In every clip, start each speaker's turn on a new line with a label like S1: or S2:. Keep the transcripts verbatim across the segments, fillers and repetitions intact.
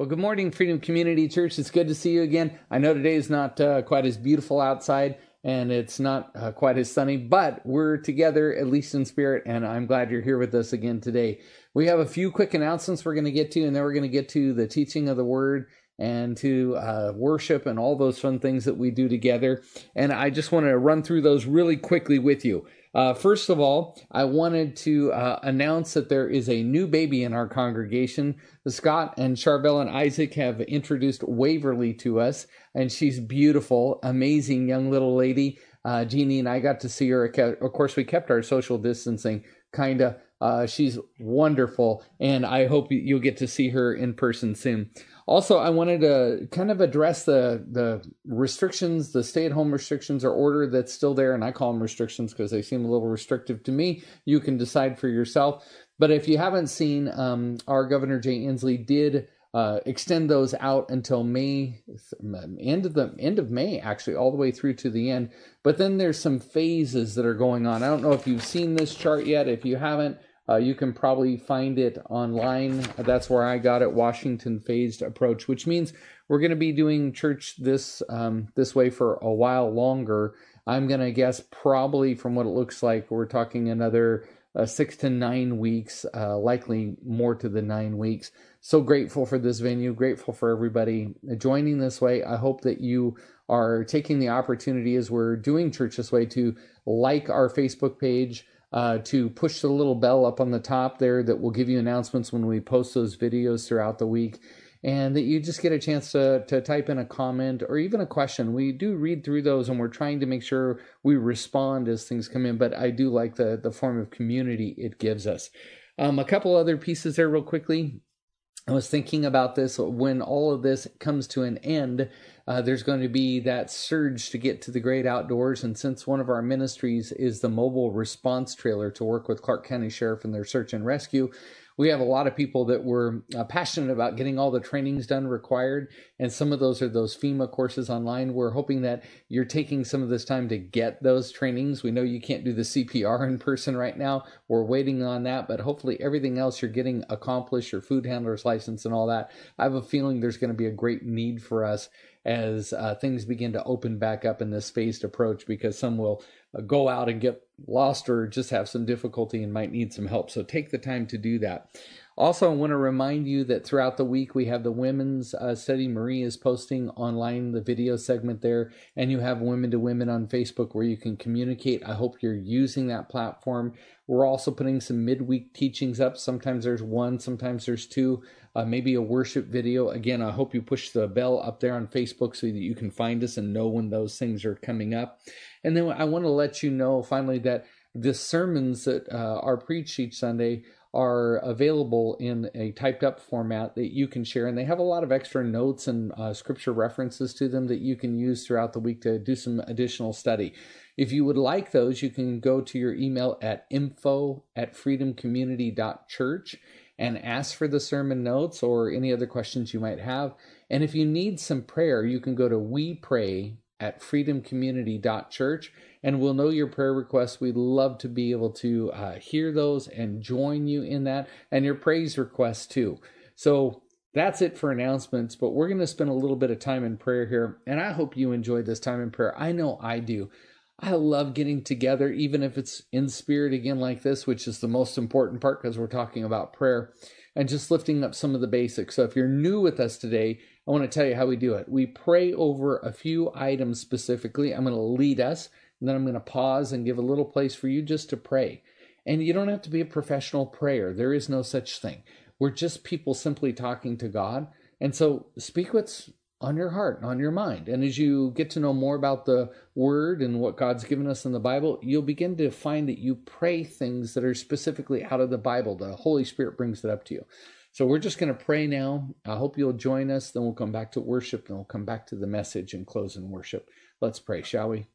S1: Well, good morning, Freedom Community Church. It's good to see you again. I know today is not uh, quite as beautiful outside, and it's not uh, quite as sunny, but we're together, at least in spirit, and I'm glad you're here with us again today. We have a few quick announcements we're going to get to, and then we're going to get to the teaching of the Word and to uh, worship and all those fun things that we do together. And I just want to run through those really quickly with you. Uh, first of all, I wanted to uh, announce that there is a new baby in our congregation. Scott and Charvel and Isaac have introduced Waverly to us, and she's beautiful, amazing young little lady. Uh, Jeannie and I got to see her. Of course, we kept our social distancing, kind of. Uh, she's wonderful, and I hope you'll get to see her in person soon. Also, I wanted to kind of address the the restrictions, the stay-at-home restrictions or order that's still there, and I call them restrictions because they seem a little restrictive to me. You can decide for yourself. But if you haven't seen, um, our Governor Jay Inslee did uh, extend those out until May, end of the end of May, actually, all the way through to the end. But then there's some phases that are going on. I don't know if you've seen this chart yet. If you haven't, Uh, you can probably find it online. That's where I got it, Washington Phased Approach, which means we're going to be doing church this um, this way for a while longer. I'm going to guess probably from what it looks like, we're talking another uh, six to nine weeks, uh, likely more to the nine weeks. So grateful for this venue, grateful for everybody joining this way. I hope that you are taking the opportunity as we're doing church this way to like our Facebook page, Uh, to push the little bell up on the top there that will give you announcements when we post those videos throughout the week, and that you just get a chance to, to type in a comment or even a question. We do read through those, and we're trying to make sure we respond as things come in, but I do like the, the form of community it gives us. Um, a couple other pieces there real quickly. I was thinking about this when all of this comes to an end. Uh, there's going to be that surge to get to the great outdoors. And since one of our ministries is the mobile response trailer to work with Clark County Sheriff in their search and rescue, we have a lot of people that were uh, passionate about getting all the trainings done required. And some of those are those FEMA courses online. We're hoping that you're taking some of this time to get those trainings. We know you can't do the C P R in person right now. We're waiting on that, but hopefully everything else you're getting accomplished, your food handler's license and all that. I have a feeling there's going to be a great need for us as uh, things begin to open back up in this phased approach, because some will uh, go out and get lost or just have some difficulty and might need some help. So take the time to do that. Also, I want to remind you that throughout the week, we have the women's uh, study. Marie is posting online the video segment there, and you have Women to Women on Facebook where you can communicate. I hope you're using that platform. We're also putting some midweek teachings up. Sometimes there's one, sometimes there's two, uh, maybe a worship video. Again, I hope you push the bell up there on Facebook so that you can find us and know when those things are coming up. And then I want to let you know finally that the sermons that uh, are preached each Sunday are available in a typed up format that you can share. And they have a lot of extra notes and uh, scripture references to them that you can use throughout the week to do some additional study. If you would like those, you can go to your email at info at freedomcommunity.church and ask for the sermon notes or any other questions you might have. And if you need some prayer, you can go to we pray at freedomcommunity.church, and we'll know your prayer requests. We'd love to be able to uh, hear those and join you in that, and your praise requests too. So that's it for announcements, but we're going to spend a little bit of time in prayer here, and I hope you enjoyed this time in prayer. I know I do. I love getting together, even if it's in spirit again like this, which is the most important part because we're talking about prayer, and just lifting up some of the basics. So if you're new with us today, I want to tell you how we do it. We pray over a few items specifically. I'm going to lead us, and then I'm going to pause and give a little place for you just to pray. And you don't have to be a professional prayer. There is no such thing. We're just people simply talking to God. And so speak what's on your heart, on your mind. And as you get to know more about the Word and what God's given us in the Bible, you'll begin to find that you pray things that are specifically out of the Bible. The Holy Spirit brings it up to you. So we're just going to pray now. I hope you'll join us. Then we'll come back to worship, and we'll come back to the message and close in worship. Let's pray, shall we?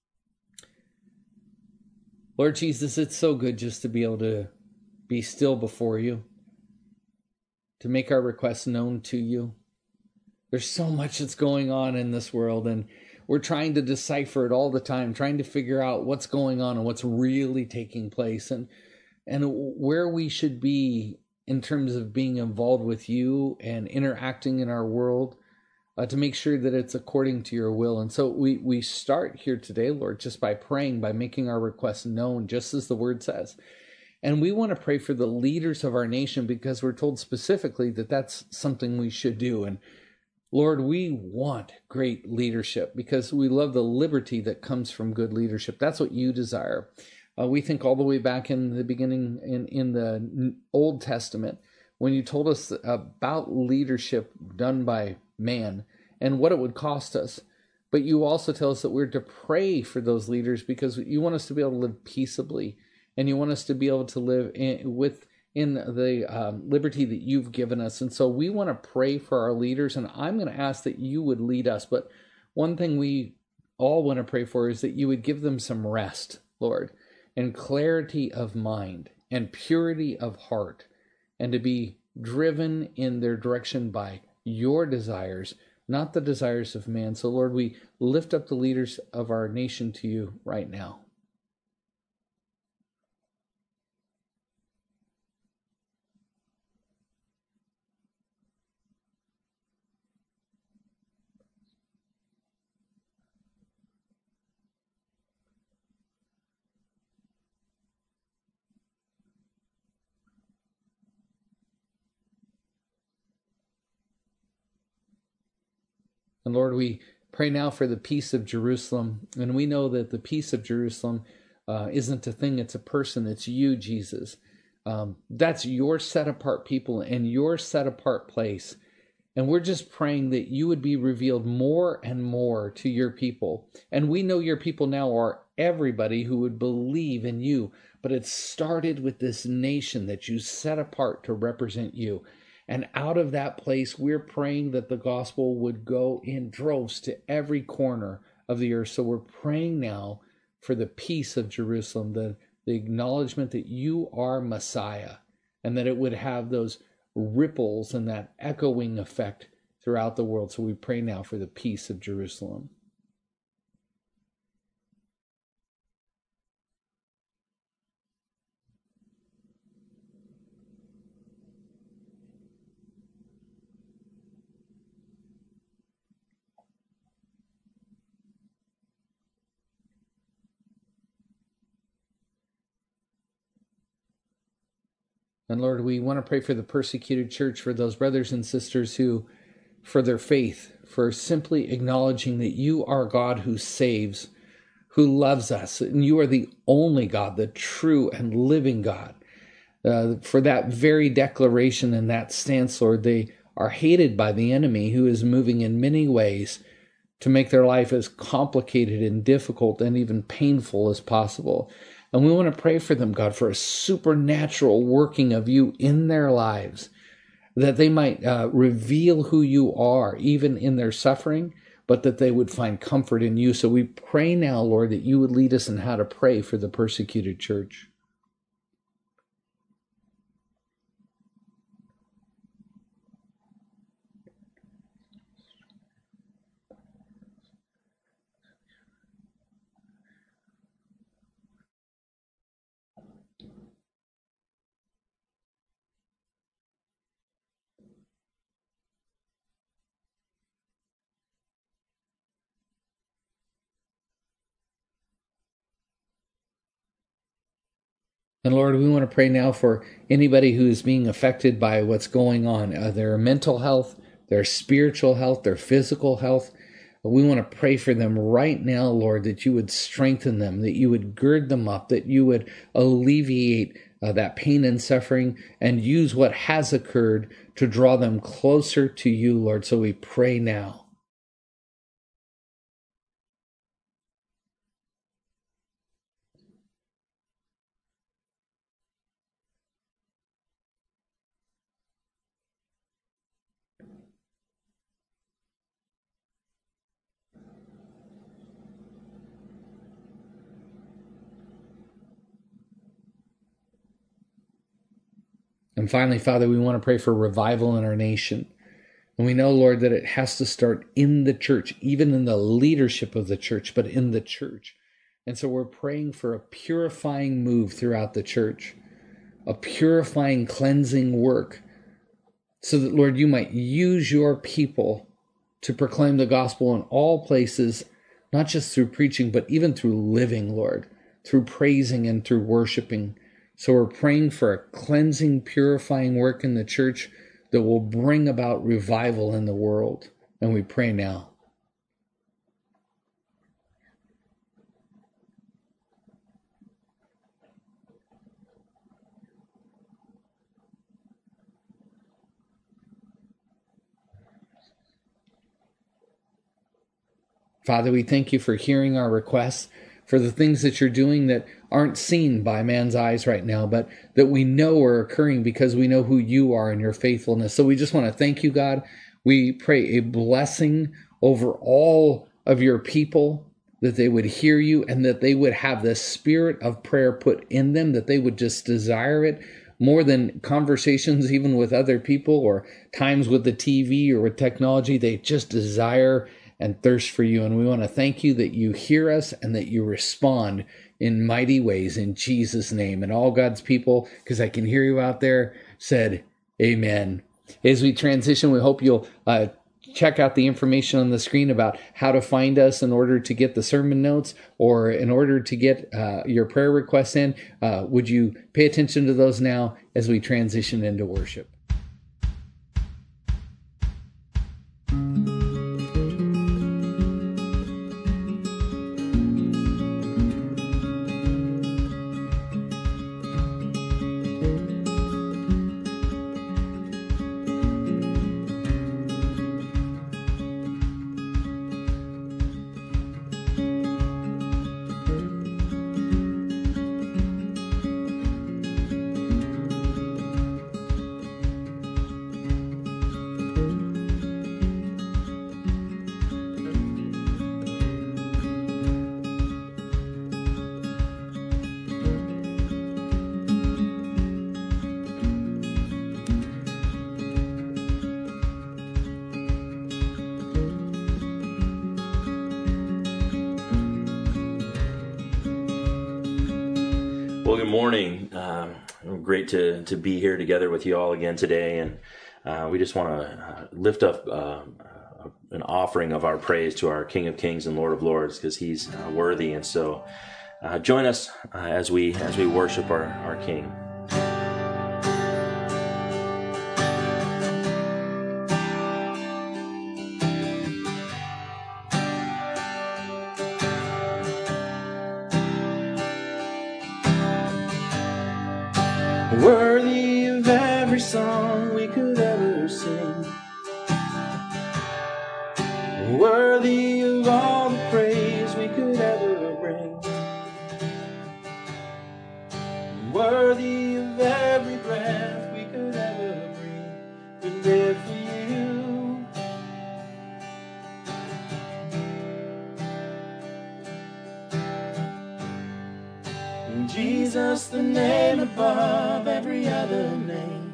S1: Lord Jesus, it's so good just to be able to be still before you, to make our requests known to you. There's so much that's going on in this world, and we're trying to decipher it all the time, trying to figure out what's going on and what's really taking place, and and where we should be in terms of being involved with you and interacting in our world, uh, to make sure that it's according to your will. And so we, we start here today, Lord, just by praying, by making our requests known, just as the word says. And we want to pray for the leaders of our nation because we're told specifically that that's something we should do. And Lord, we want great leadership because we love the liberty that comes from good leadership. That's what you desire. Uh, we think all the way back in the beginning in, in the Old Testament, when you told us about leadership done by man and what it would cost us. But you also tell us that we're to pray for those leaders because you want us to be able to live peaceably, and you want us to be able to live in, with in the um, liberty that you've given us. And so we want to pray for our leaders, and I'm going to ask that you would lead us. But one thing we all want to pray for is that you would give them some rest, Lord, and clarity of mind and purity of heart, and to be driven in their direction by your desires, not the desires of man. So Lord, we lift up the leaders of our nation to you right now. And Lord, we pray now for the peace of Jerusalem. And we know that the peace of Jerusalem uh, isn't a thing, it's a person. It's you, Jesus. Um, that's your set apart people and your set apart place. And we're just praying that you would be revealed more and more to your people. And we know your people now are everybody who would believe in you. But it started with this nation that you set apart to represent you. And out of that place, we're praying that the gospel would go in droves to every corner of the earth. So we're praying now for the peace of Jerusalem, the, the acknowledgement that you are Messiah, and that it would have those ripples and that echoing effect throughout the world. So we pray now for the peace of Jerusalem. And Lord, we want to pray for the persecuted church, for those brothers and sisters who, for their faith, for simply acknowledging that you are God who saves, who loves us, and you are the only God, the true and living God. Uh, for that very declaration and that stance, Lord, they are hated by the enemy who is moving in many ways to make their life as complicated and difficult and even painful as possible. And we want to pray for them, God, for a supernatural working of you in their lives, that they might uh, reveal who you are, even in their suffering, but that they would find comfort in you. So we pray now, Lord, that you would lead us in how to pray for the persecuted church. And Lord, we want to pray now for anybody who is being affected by what's going on, uh, their mental health, their spiritual health, their physical health. We want to pray for them right now, Lord, that you would strengthen them, that you would gird them up, that you would alleviate uh, that pain and suffering and use what has occurred to draw them closer to you, Lord. So we pray now. And finally, Father, we want to pray for revival in our nation. And we know, Lord, that it has to start in the church, even in the leadership of the church, but in the church. And so we're praying for a purifying move throughout the church. a purifying, cleansing work, so that, Lord, you might use your people to proclaim the gospel in all places, not just through preaching, but even through living, Lord, through praising and through worshiping. So we're praying for a cleansing, purifying work in the church that will bring about revival in the world. And we pray now. Father, we thank you for hearing our requests, for the things that you're doing that aren't seen by man's eyes right now, but that we know are occurring because we know who you are and your faithfulness. So we just want to thank you, God. We pray a blessing over all of your people, that they would hear you and that they would have the spirit of prayer put in them, that they would just desire it more than conversations even with other people or times with the T V or with technology. They just desire and thirst for you. And we want to thank you that you hear us and that you respond in mighty ways in Jesus' name. And all God's people, because I can hear you out there, said amen. As we transition, we hope you'll uh, check out the information on the screen about how to find us in order to get the sermon notes or in order to get uh, your prayer requests in. Uh, would you pay attention to those now as we transition into worship?
S2: Well, good morning. Um, great to, to be here together with you all again today. And uh, we just want to lift up uh, an offering of our praise to our King of Kings and Lord of Lords, because he's uh, worthy. And so uh, join us uh, as we as we worship our, our King.
S3: Worthy of every song we could ever sing, worthy of all the praise we could ever bring, worthy of every breath we could ever breathe. We live for you. Jesus, the name above every other name.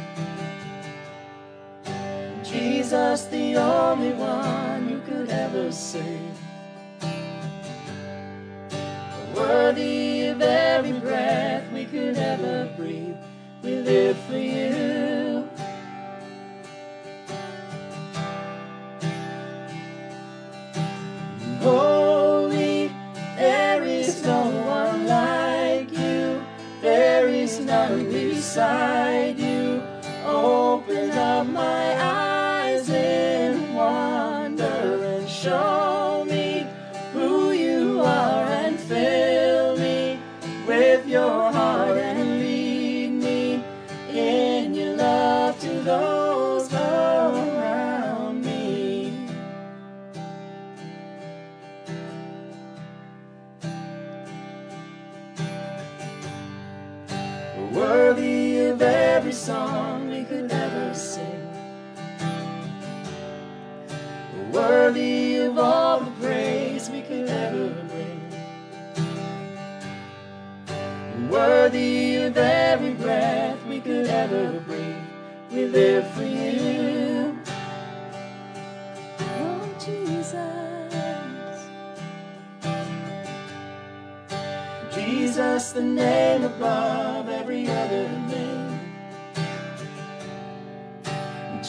S3: Jesus, the only one you could ever save. Worthy of every breath we could ever breathe. We live for you. Holy, there is no one like you. There is none beside you. Open up my eyes in wonder and show me who you are, and fill me with your heart and lead me in your love to those around me. Worthy of every song we could ever sing, worthy of all the praise we could ever bring, worthy of every breath we could ever breathe. We live for you. Oh, Jesus. Jesus, the name above every other name.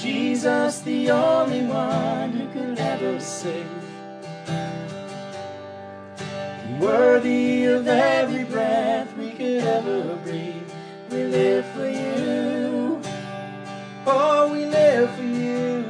S3: Jesus, the only one who could ever save. Worthy of every breath we could ever breathe, we live for you. Oh, we live for you.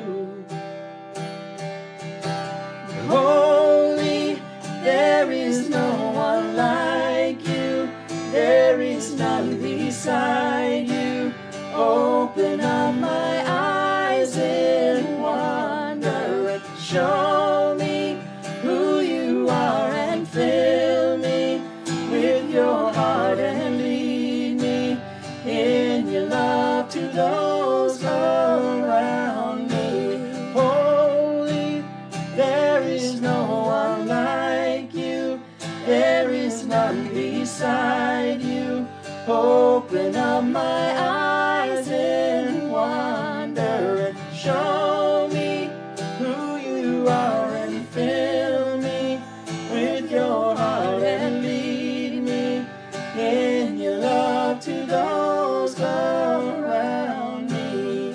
S3: Holy, there is no one like you. There is none beside you. Open up my eyes in wonder and show me who you are, and fill me with your heart and lead me in your love to those around me. Holy, there is no one like you. There is none beside you. Open up my eyes in wonder and show me who you are, and fill me with your heart and lead me in your love to those around me.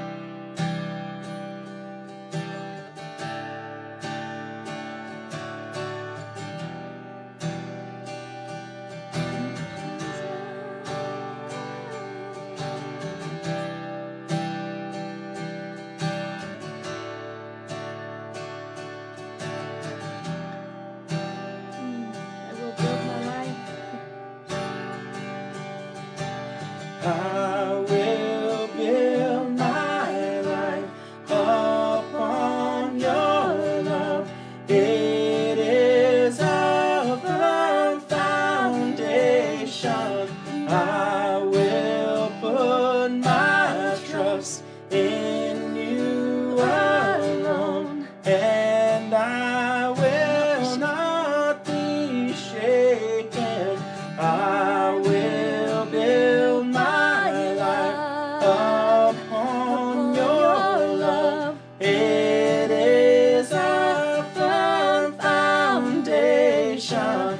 S3: I will build my life upon your love. It is a firm foundation. I will put my trust in you alone, and I will not be shaken. I will build my life upon your love. It is a firm foundation.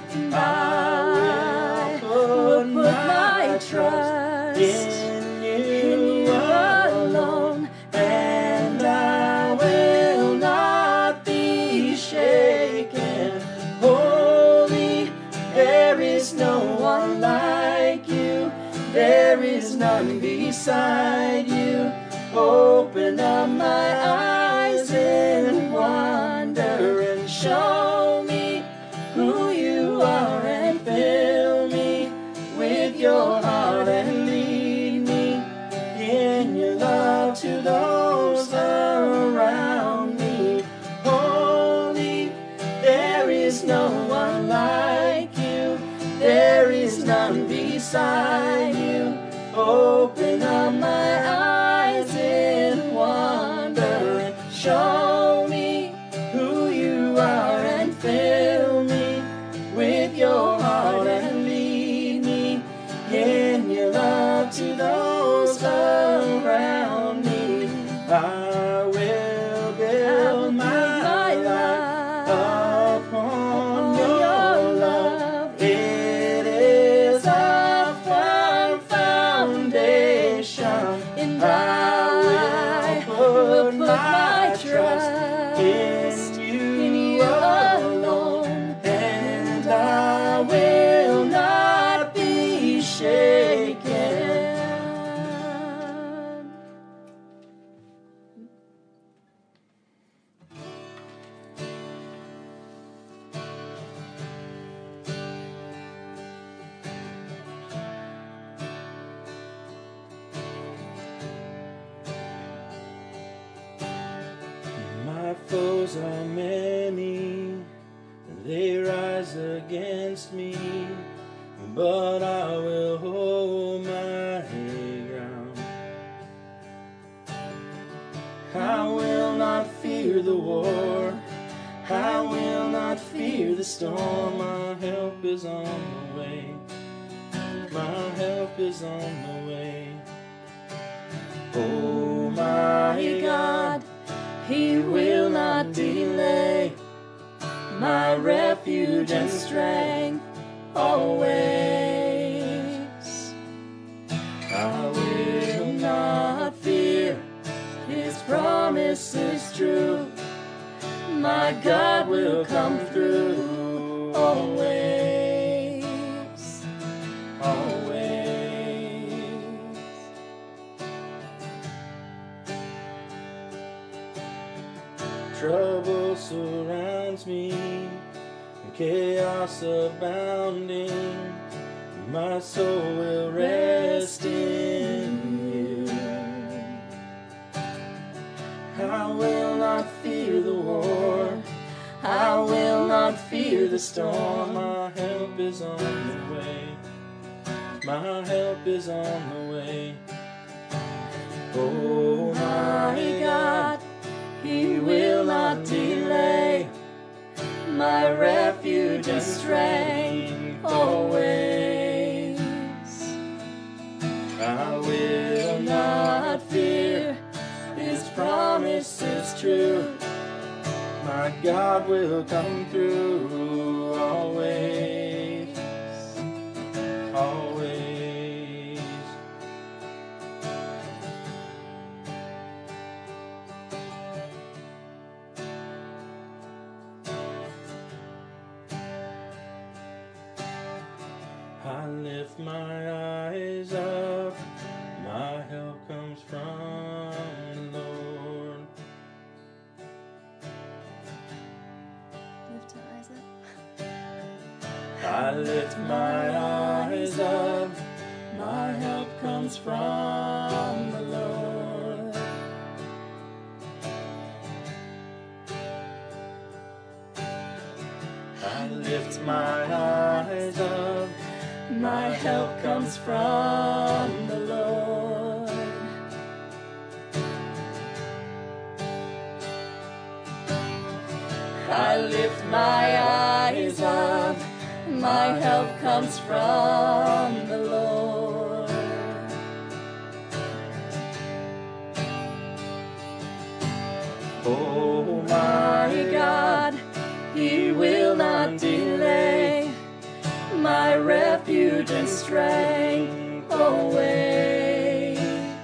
S3: I will put my trust in you alone, and I will not be shaken. Holy, there is no one like you. There is none beside you. Open up my eyes in wonder and show me who you are, and fill me with your heart and lead me in your love to those around me. Holy, there is no one like you. There is none beside you. Open up my eyes in wonder and show me who you are, and fill me with your heart and lead me in your love to those around me. I will build my life upon your love. It is a firm foundation, and I will put my trust in you alone, and I will not be shaken. My foes are many, they rise against me, but I will hold my ground. I will not fear the war, I will not fear the storm. My help is on the way, my help is on the way. Oh my God, He will not delay, my refuge and strength always. I will not fear, promise is true. My God will come through always, always. Trouble surrounds me, and chaos abounding. My soul will rest in you. I will not fear the war. I will not fear the storm. My help is on the way. My help is on the way. Oh my God, He will not delay. My refuge and strength always. I will not fear. His promise is true. My God will come through always, always. I lift my eyes up, my help comes from the Lord.
S4: Lift your eyes up.
S3: I lift my eyes up, my help comes from the Lord. I lift my eyes up, my help comes from the Lord. I lift my eyes up, my help comes from the Lord. Oh my God, He will not delay. My refuge and strength always.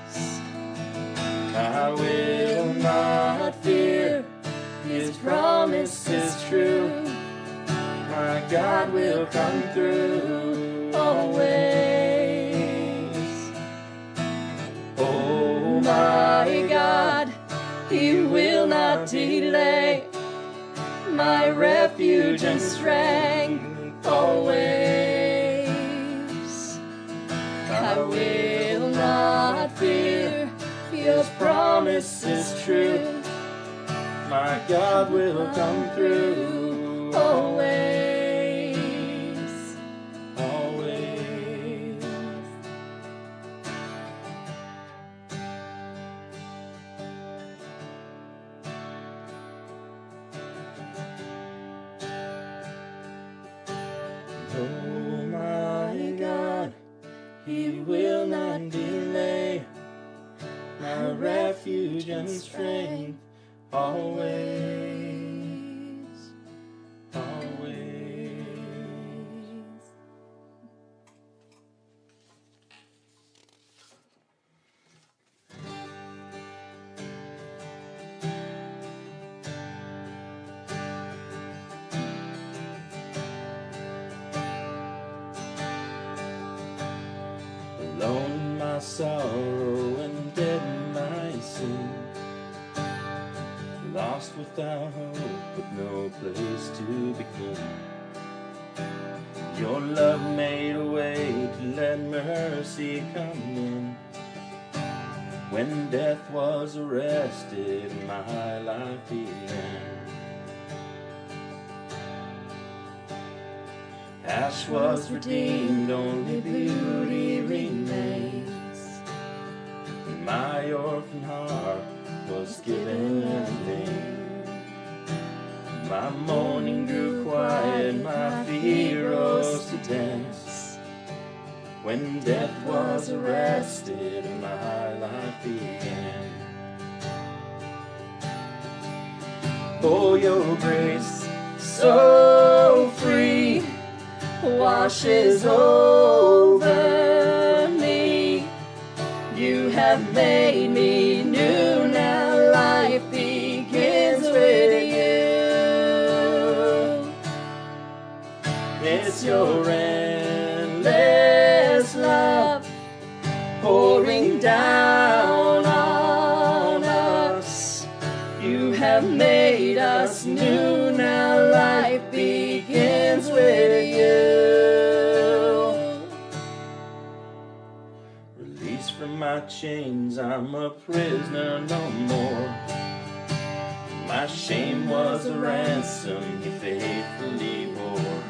S3: I will not fear. His promise is true. My God will come through always. Oh my God, He will not delay. My refuge and strength always. I will not fear. His promise is true. My God will come through always, always. Oh my God, He will not delay. My refuge and strength always, always. Alone in my sorrow and dead in my sin, lost without hope with no place to begin. Your love made a way to let mercy come in. When death was arrested, my life began. Ash was redeemed, only beauty remains. My orphan heart was given a name. My mourning grew quiet, my fear rose to dance. When death was arrested, my life began. Oh, your grace, so free, washes over me. You have made me new now. it's your endless love pouring down on us. You have made us new, now life begins with you. Released from my chains, I'm a prisoner no more. My shame was a ransom he faithfully bore.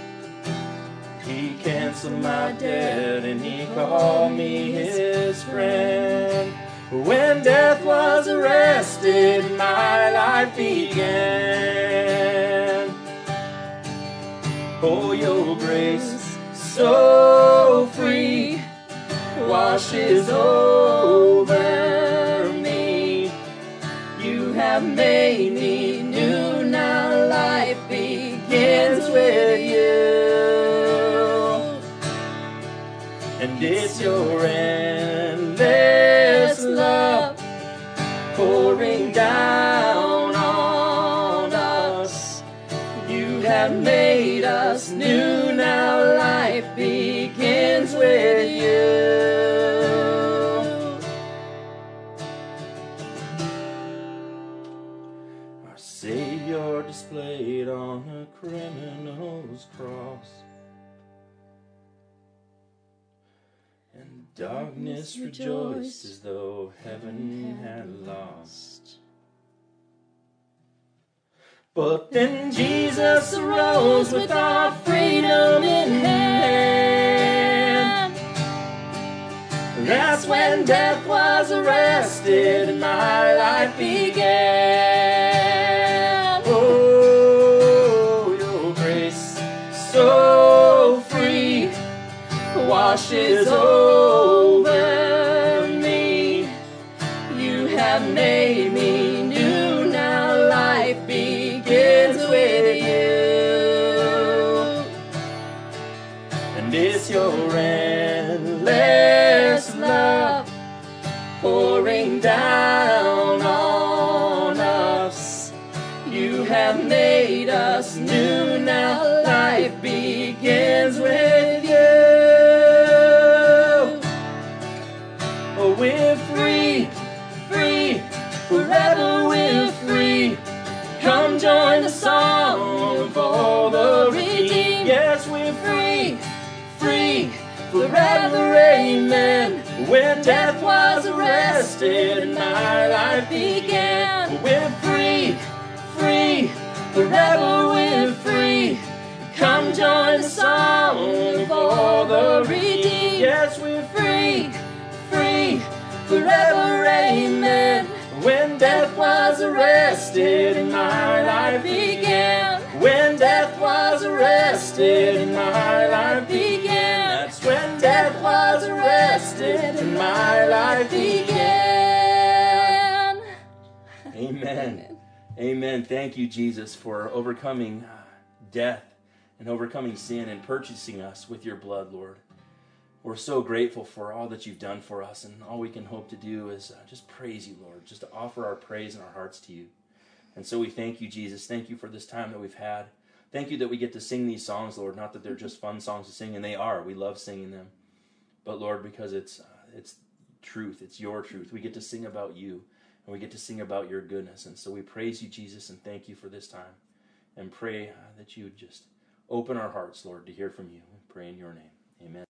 S3: He canceled my debt and he called me his friend. When death was arrested, my life began. Oh, your grace, so free, washes over me. You have made me new, now life begins with you. And it's your endless love pouring down on us. You have made us new, now life begins with you. Our Savior displayed on a criminal's cross. And darkness rejoiced as though heaven had lost. But then Jesus arose with our freedom in hand. That's when death was arrested and my life began. Oh, your grace so free washes over me. You have made me new, now life begins with you. And it's your endless love pouring down on us. You have made us new, now life begins with you. We're free, free, forever we're free. Come join the song of all the redeemed. Yes, we're free, free, forever, amen. When death was arrested and my life began. We're free, free, forever we're free. Come join the song of all the redeemed. Yes, we're free, free, forever, amen. When death was arrested and my life began. When death was arrested and my life began. That's when death was arrested and my life began. Amen. Amen. Thank you, Jesus, for overcoming death and overcoming sin and purchasing us with your blood, Lord. We're so grateful for all that you've done for us, and all we can hope to do is uh, just praise you, Lord, just to offer our praise and our hearts to you. And so we thank you, Jesus. Thank you for this time that we've had. Thank you that we get to sing these songs, Lord, not that they're just fun songs to sing, and they are. We love singing them. But, Lord, because it's uh, it's truth, it's your truth, we get to sing about you, and we get to sing about your goodness. And so we praise you, Jesus, and thank you for this time, and pray uh, that you would just open our hearts, Lord, to hear from you. We pray in your name. Amen.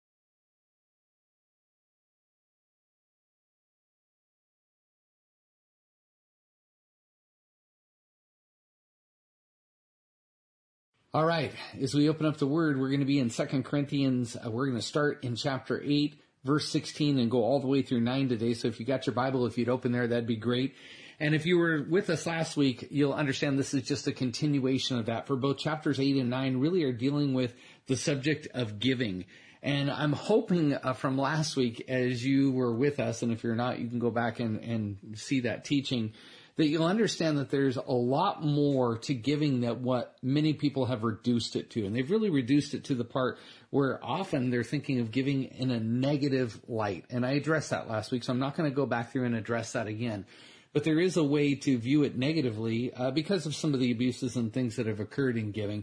S1: All right, as we open up the Word, we're going to be in Second Corinthians. Uh, we're going to start in chapter eight, verse sixteen, and go all the way through nine today. So if you got your Bible, if you'd open there, that'd be great. And if you were with us last week, you'll understand this is just a continuation of that. For both chapters eight and nine really are dealing with the subject of giving. And I'm hoping uh, from last week, as you were with us, and if you're not, you can go back and, and see that teaching, that you'll understand that there's a lot more to giving than what many people have reduced it to. And they've really reduced it to the part where often they're thinking of giving in a negative light. And I addressed that last week, so I'm not going to go back through and address that again. But there is a way to view it negatively uh, because of some of the abuses and things that have occurred in giving.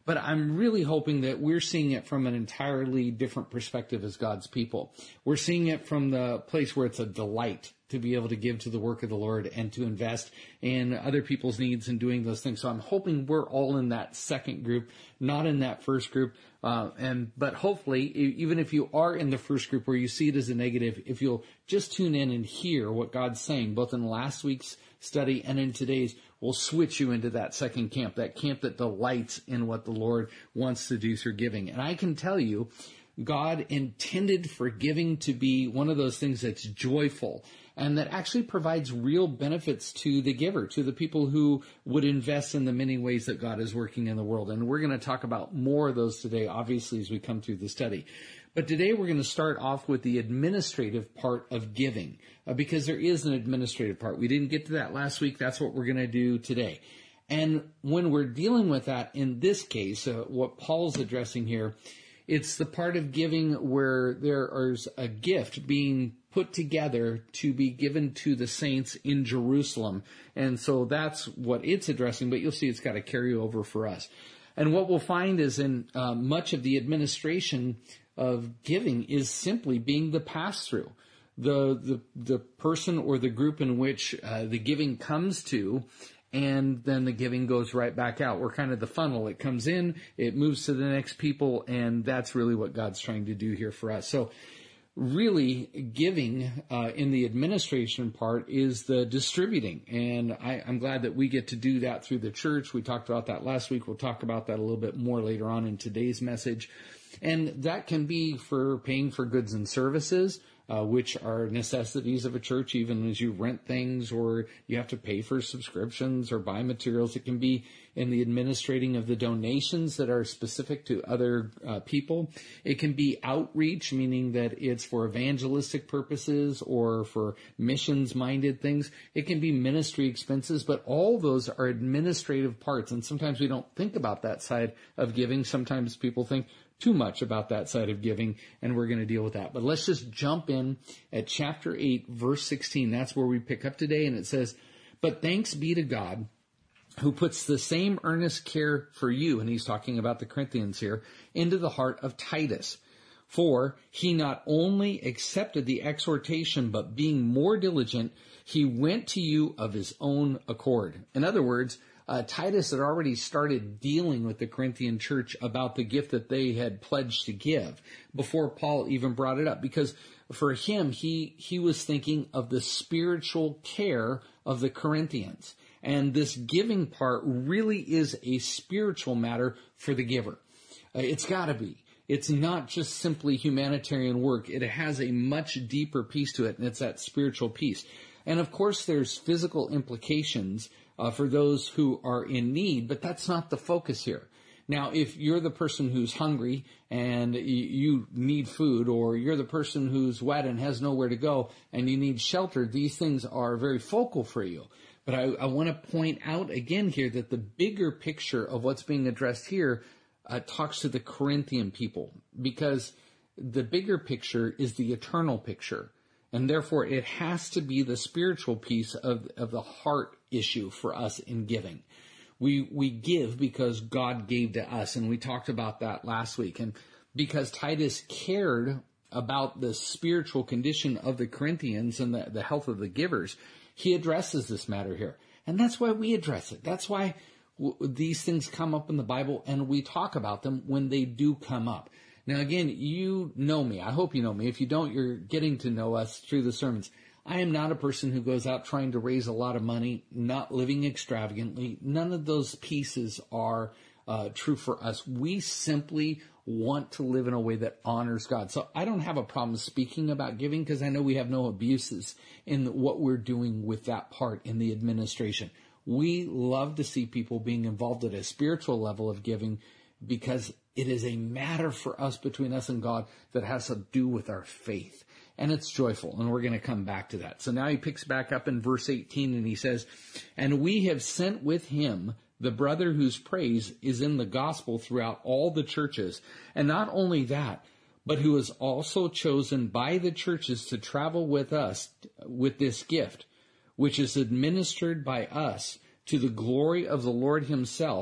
S1: But I'm really hoping that we're seeing it from an entirely different perspective as God's people. We're seeing it from the place where it's a delight to be able to give to the work of the Lord and to invest in other people's needs and doing those things. So I'm hoping we're all in that second group, not in that first group. Uh, and, but hopefully, even if you are in the first group where you see it as a negative, if you'll just tune in and hear what God's saying, both in last week's study and in today's, will switch you into that second camp, that camp that delights in what the Lord wants to do through giving. And I can tell you, God intended for giving to be one of those things that's joyful and that actually provides real benefits to the giver, to the people who would invest in the many ways that God is working in the world. And we're going to talk about more of those today, obviously, as we come through the study. But today we're going to start off with the administrative part of giving, uh, because there is an administrative part. We didn't get to that last week. That's what we're going to do today. And when we're dealing with that, in this case, uh, what Paul's addressing here, it's the part of giving where there is a gift being put together to be given to the saints in Jerusalem. And so that's what it's addressing, but you'll see it's got a carryover for us. And what we'll find is in uh, much of the administration of giving is simply being the pass-through. The, the, the person or the group in which uh, the giving comes to, and then the giving goes right back out. We're kind of the funnel. It comes in, it moves to the next people, and that's really what God's trying to do here for us. So really, giving uh, in the administration part is the distributing, and I, I'm glad that we get to do that through the church. We talked about that last week. We'll talk about that a little bit more later on in today's message. And that can be for paying for goods and services, uh, which are necessities of a church, even as you rent things or you have to pay for subscriptions or buy materials. It can be in the administrating of the donations that are specific to other uh, people. It can be outreach, meaning that it's for evangelistic purposes or for missions-minded things. It can be ministry expenses, but all those are administrative parts. And sometimes we don't think about that side of giving. Sometimes people think too much about that side of giving, and we're going to deal with that. But let's just jump in at chapter eight, verse sixteen. That's where we pick up today, and it says, "But thanks be to God, who puts the same earnest care for you," and he's talking about the Corinthians here, "into the heart of Titus. For he not only accepted the exhortation, but being more diligent, he went to you of his own accord." In other words, Uh, Titus had already started dealing with the Corinthian church about the gift that they had pledged to give before Paul even brought it up, because for him, he, he was thinking of the spiritual care of the Corinthians. And this giving part really is a spiritual matter for the giver. Uh, it's gotta be. It's not just simply humanitarian work. It has a much deeper piece to it, and it's that spiritual piece. And of course, there's physical implications uh, for those who are in need, but that's not the focus here. Now, if you're the person who's hungry and you need food, or you're the person who's wet and has nowhere to go and you need shelter, these things are very focal for you. But I, I want to point out again here that the bigger picture of what's being addressed here uh, talks to the Corinthian people, because the bigger picture is the eternal picture. And therefore, it has to be the spiritual piece of, of the heart issue for us in giving. We, we give because God gave to us, and we talked about that last week. And because Titus cared about the spiritual condition of the Corinthians and the, the health of the givers, he addresses this matter here. And that's why we address it. That's why w- these things come up in the Bible, and we talk about them when they do come up. Now, again, you know me. I hope you know me. If you don't, you're getting to know us through the sermons. I am not a person who goes out trying to raise a lot of money, not living extravagantly. None of those pieces are uh, true for us. We simply want to live in a way that honors God. So I don't have a problem speaking about giving, because I know we have no abuses in what we're doing with that part in the administration. We love to see people being involved at a spiritual level of giving, because it is a matter for us, between us and God, that has to do with our faith. And it's joyful, and we're going to come back to that. So now he picks back up in verse eighteen, and he says, "And we have sent with him the brother whose praise is in the gospel throughout all the churches. And not only that, but who is also chosen by the churches to travel with us with this gift, which is administered by us to the glory of the Lord himself,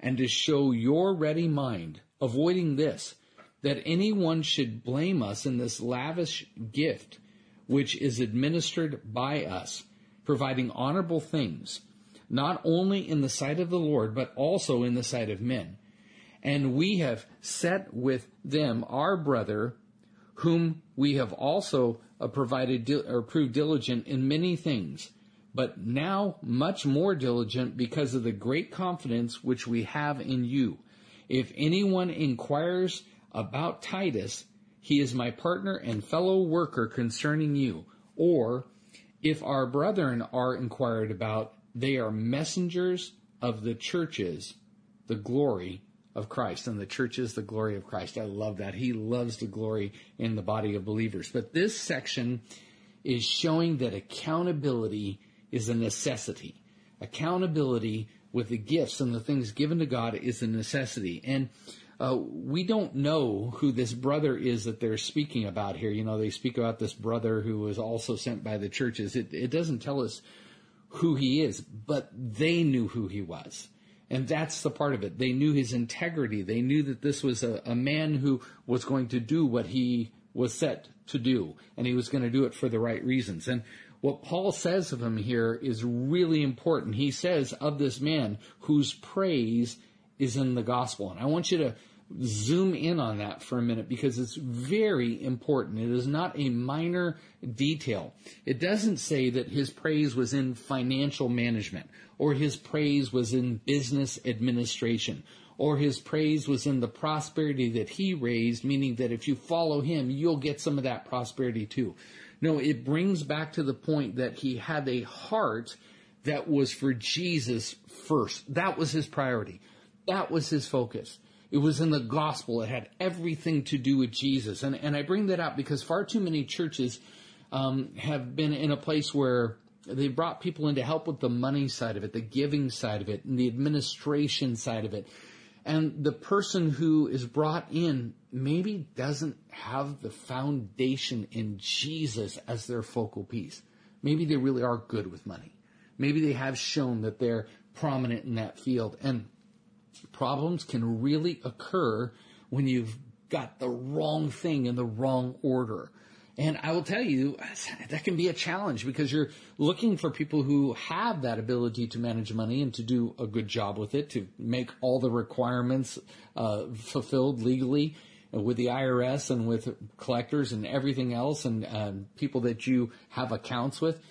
S1: and to show your ready mind, avoiding this, that anyone should blame us in this lavish gift, which is administered by us, providing honorable things, not only in the sight of the Lord, but also in the sight of men. And we have set with them our brother, whom we have also uh, provided di- or proved diligent in many things, but now much more diligent because of the great confidence which we have in you. If anyone inquires about Titus, he is my partner and fellow worker concerning you. Or, if our brethren are inquired about, they are messengers of the churches, the glory of Christ. And the church is the glory of Christ. I love that. He loves the glory in the body of believers. But this section is showing that accountability is a necessity. Accountability with the gifts and the things given to God is a necessity. And uh, we don't know who this brother is that they're speaking about here. You know, they speak about this brother who was also sent by the churches. It, it doesn't tell us who he is, but they knew who he was. And that's the part of it. They knew his integrity. They knew that this was a, a man who was going to do what he was set to do, and he was going to do it for the right reasons. And what Paul says of him here is really important. He says of this man whose praise is in the gospel. And I want you to zoom in on that for a minute because it's very important. It is not a minor detail. It doesn't say that his praise was in financial management, or his praise was in business administration, or his praise was in the prosperity that he raised, meaning that if you follow him, you'll get some of that prosperity too. No, it brings back to the point that he had a heart that was for Jesus first. That was his priority. That was his focus. It was in the gospel. It had everything to do with Jesus. And, and I bring that up because far too many churches um, have been in a place where they brought people in to help with the money side of it, the giving side of it, and the administration side of it. And the person who is brought in maybe doesn't have the foundation in Jesus as their focal piece. Maybe they really are good with money. Maybe they have shown that they're prominent in that field. And problems can really occur when you've got the wrong thing in the wrong order. And I will tell you, that can be a challenge because you're looking for people who have that ability to manage money and to do a good job with it, to make all the requirements uh, fulfilled legally with the I R S and with collectors and everything else, and uh, people that you have accounts with.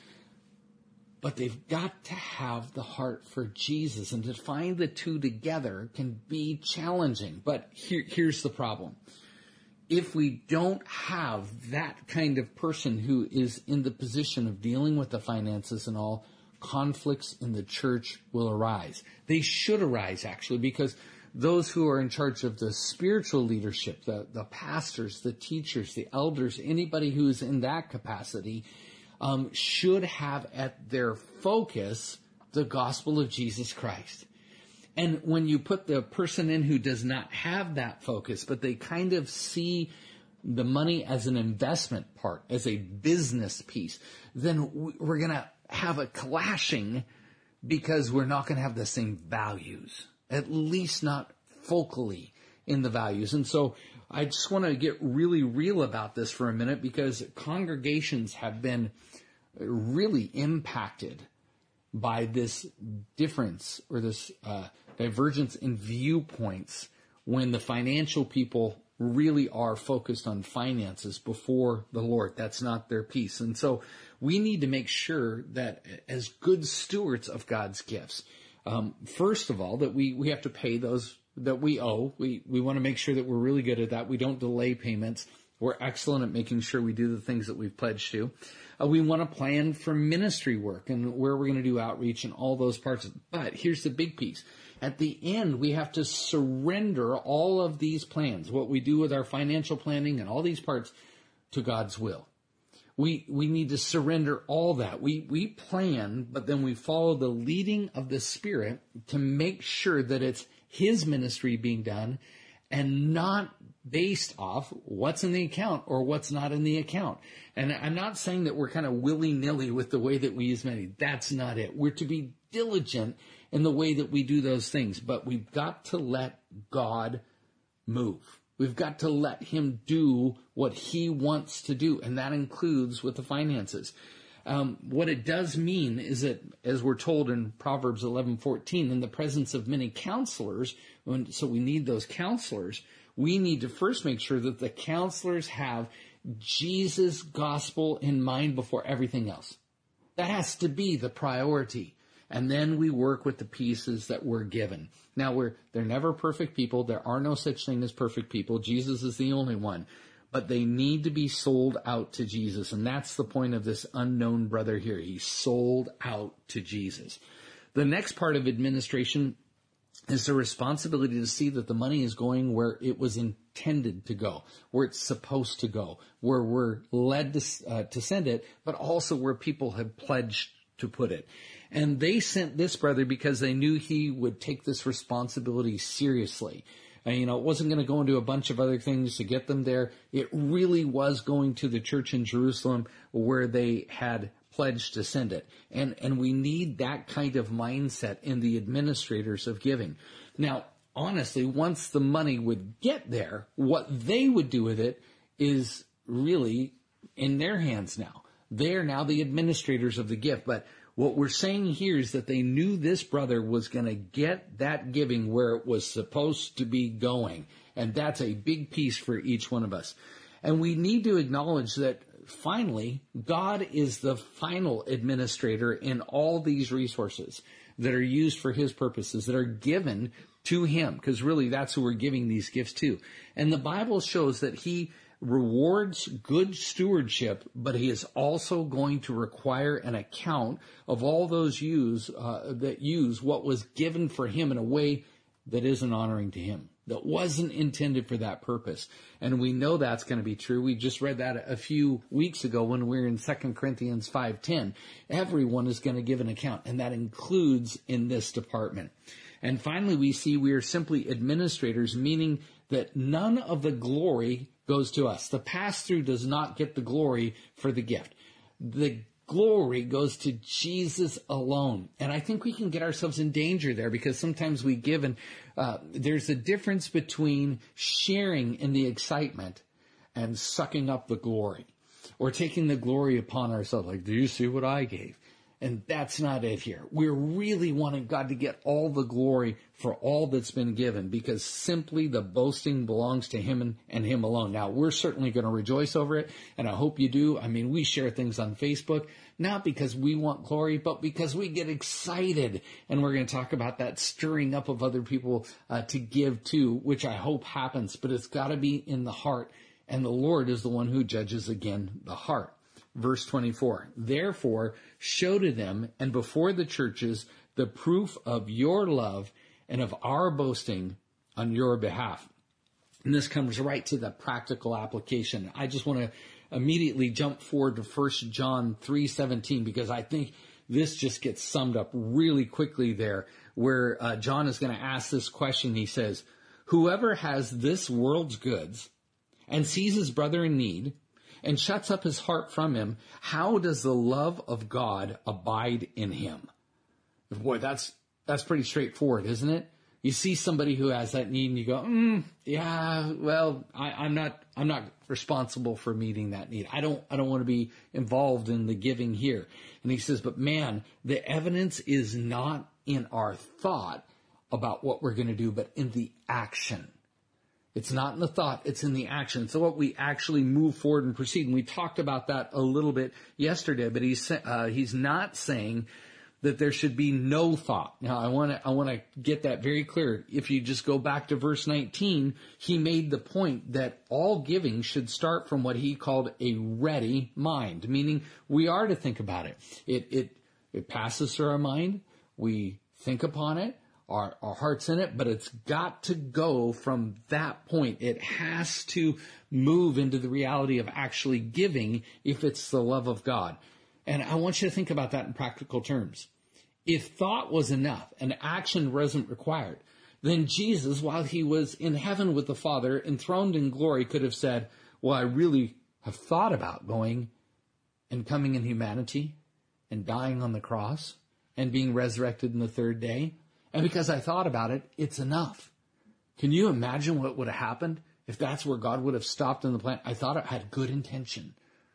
S1: But they've got to have the heart for Jesus, and to find the two together can be challenging. But here, here's the problem. If we don't have that kind of person who is in the position of dealing with the finances and all, conflicts in the church will arise. They should arise, actually, because those who are in charge of the spiritual leadership, the, the pastors, the teachers, the elders, anybody who is in that capacity, um, should have at their focus the gospel of Jesus Christ. And when you put the person in who does not have that focus, but they kind of see the money as an investment part, as a business piece, then we're going to have a clashing because we're not going to have the same values, at least not focally in the values. And so I just want to get really real about this for a minute because congregations have been really impacted by this difference or this uh, divergence in viewpoints when the financial people really are focused on finances before the Lord. That's not their piece. And so we need to make sure that as good stewards of God's gifts, um, first of all, that we, we have to pay those that we owe. We, we want to make sure that we're really good at that. We don't delay payments. We're excellent at making sure we do the things that we've pledged to. Uh, we want to plan for ministry work and where we're going to do outreach and all those parts. But here's the big piece. At the end, we have to surrender all of these plans, what we do with our financial planning and all these parts, to God's will. We we need to surrender all that. We we plan, but then we follow the leading of the Spirit to make sure that it's His ministry being done and not based off what's in the account or what's not in the account. And I'm not saying that we're kind of willy-nilly with the way that we use money. That's not it. We're to be diligent in the way that we do those things, but we've got to let God move. We've got to let him do what he wants to do, and that includes with the finances. Um, what it does mean is that, as we're told in Proverbs eleven fourteen, in the presence of many counselors, when, so we need those counselors, we need to first make sure that the counselors have Jesus' gospel in mind before everything else. That has to be the priority. And then we work with the pieces that we're given. Now, we're, they're never perfect people. There are no such thing as perfect people. Jesus is the only one. But they need to be sold out to Jesus. And that's the point of this unknown brother here. He's sold out to Jesus. The next part of administration is the responsibility to see that the money is going where it was intended to go, where it's supposed to go, where we're led to, uh, to send it, but also where people have pledged to put it. And they sent this brother because they knew he would take this responsibility seriously. And, you know, it wasn't going to go into a bunch of other things to get them there. It really was going to the church in Jerusalem where they had pledged to send it. And, and we need that kind of mindset in the administrators of giving. Now, honestly, once the money would get there, what they would do with it is really in their hands now. They are now the administrators of the gift. But what we're saying here is that they knew this brother was going to get that giving where it was supposed to be going. And that's a big piece for each one of us. And we need to acknowledge that finally, God is the final administrator in all these resources that are used for his purposes, that are given to him, because really that's who we're giving these gifts to. And the Bible shows that he rewards good stewardship, but he is also going to require an account of all those use uh, that use what was given for him in a way that isn't honoring to him, that wasn't intended for that purpose. And we know that's going to be true. We just read that a few weeks ago when we were in Second Corinthians five ten. Everyone is going to give an account, and that includes in this department. And finally, we see we are simply administrators, meaning that none of the glory goes to us. The pass-through does not get the glory for the gift. The glory goes to Jesus alone. And I think we can get ourselves in danger there, because sometimes we give, and uh, there's a difference between sharing in the excitement and sucking up the glory, or taking the glory upon ourselves. Like, do you see what I gave? And that's not it here. We're really wanting God to get all the glory for all that's been given, because simply the boasting belongs to him and, and him alone. Now, we're certainly going to rejoice over it, and I hope you do. I mean, we share things on Facebook, not because we want glory, but because we get excited. And we're going to talk about that stirring up of other people uh, to give too, which I hope happens. But it's got to be in the heart, and the Lord is the one who judges again the heart. Verse twenty-four, therefore show to them and before the churches the proof of your love and of our boasting on your behalf. And this comes right to the practical application. I just want to immediately jump forward to First John three seventeen, because I think this just gets summed up really quickly there, where uh, John is going to ask this question. He says, whoever has this world's goods and sees his brother in need and shuts up his heart from him, how does the love of God abide in him? Boy, that's that's pretty straightforward, isn't it? You see somebody who has that need and you go, mm, yeah, well, I, I'm not I'm not responsible for meeting that need. I don't I don't want to be involved in the giving here. And he says, but man, the evidence is not in our thought about what we're going to do, but in the action. It's not in the thought, it's in the action. So what we actually move forward and proceed. And we talked about that a little bit yesterday, but he's, uh, he's not saying that there should be no thought. Now I want to, I want to get that very clear. If you just go back to verse nineteen, he made the point that all giving should start from what he called a ready mind, meaning we are to think about it. It, it, it passes through our mind. We think upon it. Our, our heart's in it, but it's got to go from that point. It has to move into the reality of actually giving if it's the love of God. And I want you to think about that in practical terms. If thought was enough and action wasn't required, then Jesus, while he was in heaven with the Father, enthroned in glory, could have said, well, I really have thought about going and coming in humanity and dying on the cross and being resurrected in the third day. And because I thought about it, it's enough. Can you imagine what would have happened if that's where God would have stopped in the plan? I thought it had good intention.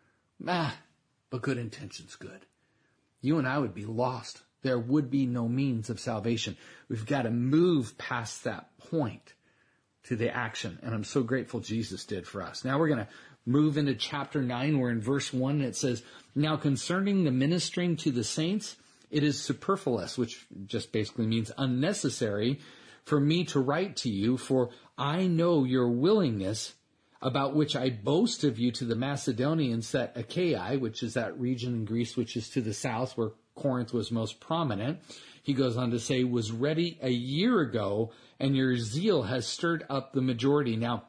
S1: Ah, but good intention's good. You and I would be lost. There would be no means of salvation. We've got to move past that point to the action. And I'm so grateful Jesus did for us. Now we're going to move into chapter nine. We're in verse one, and it says, "Now concerning the ministering to the saints, it is superfluous," which just basically means unnecessary, "for me to write to you, for I know your willingness, about which I boast of you to the Macedonians, that Achaia," which is that region in Greece which is to the south where Corinth was most prominent, he goes on to say, "was ready a year ago, and your zeal has stirred up the majority." Now,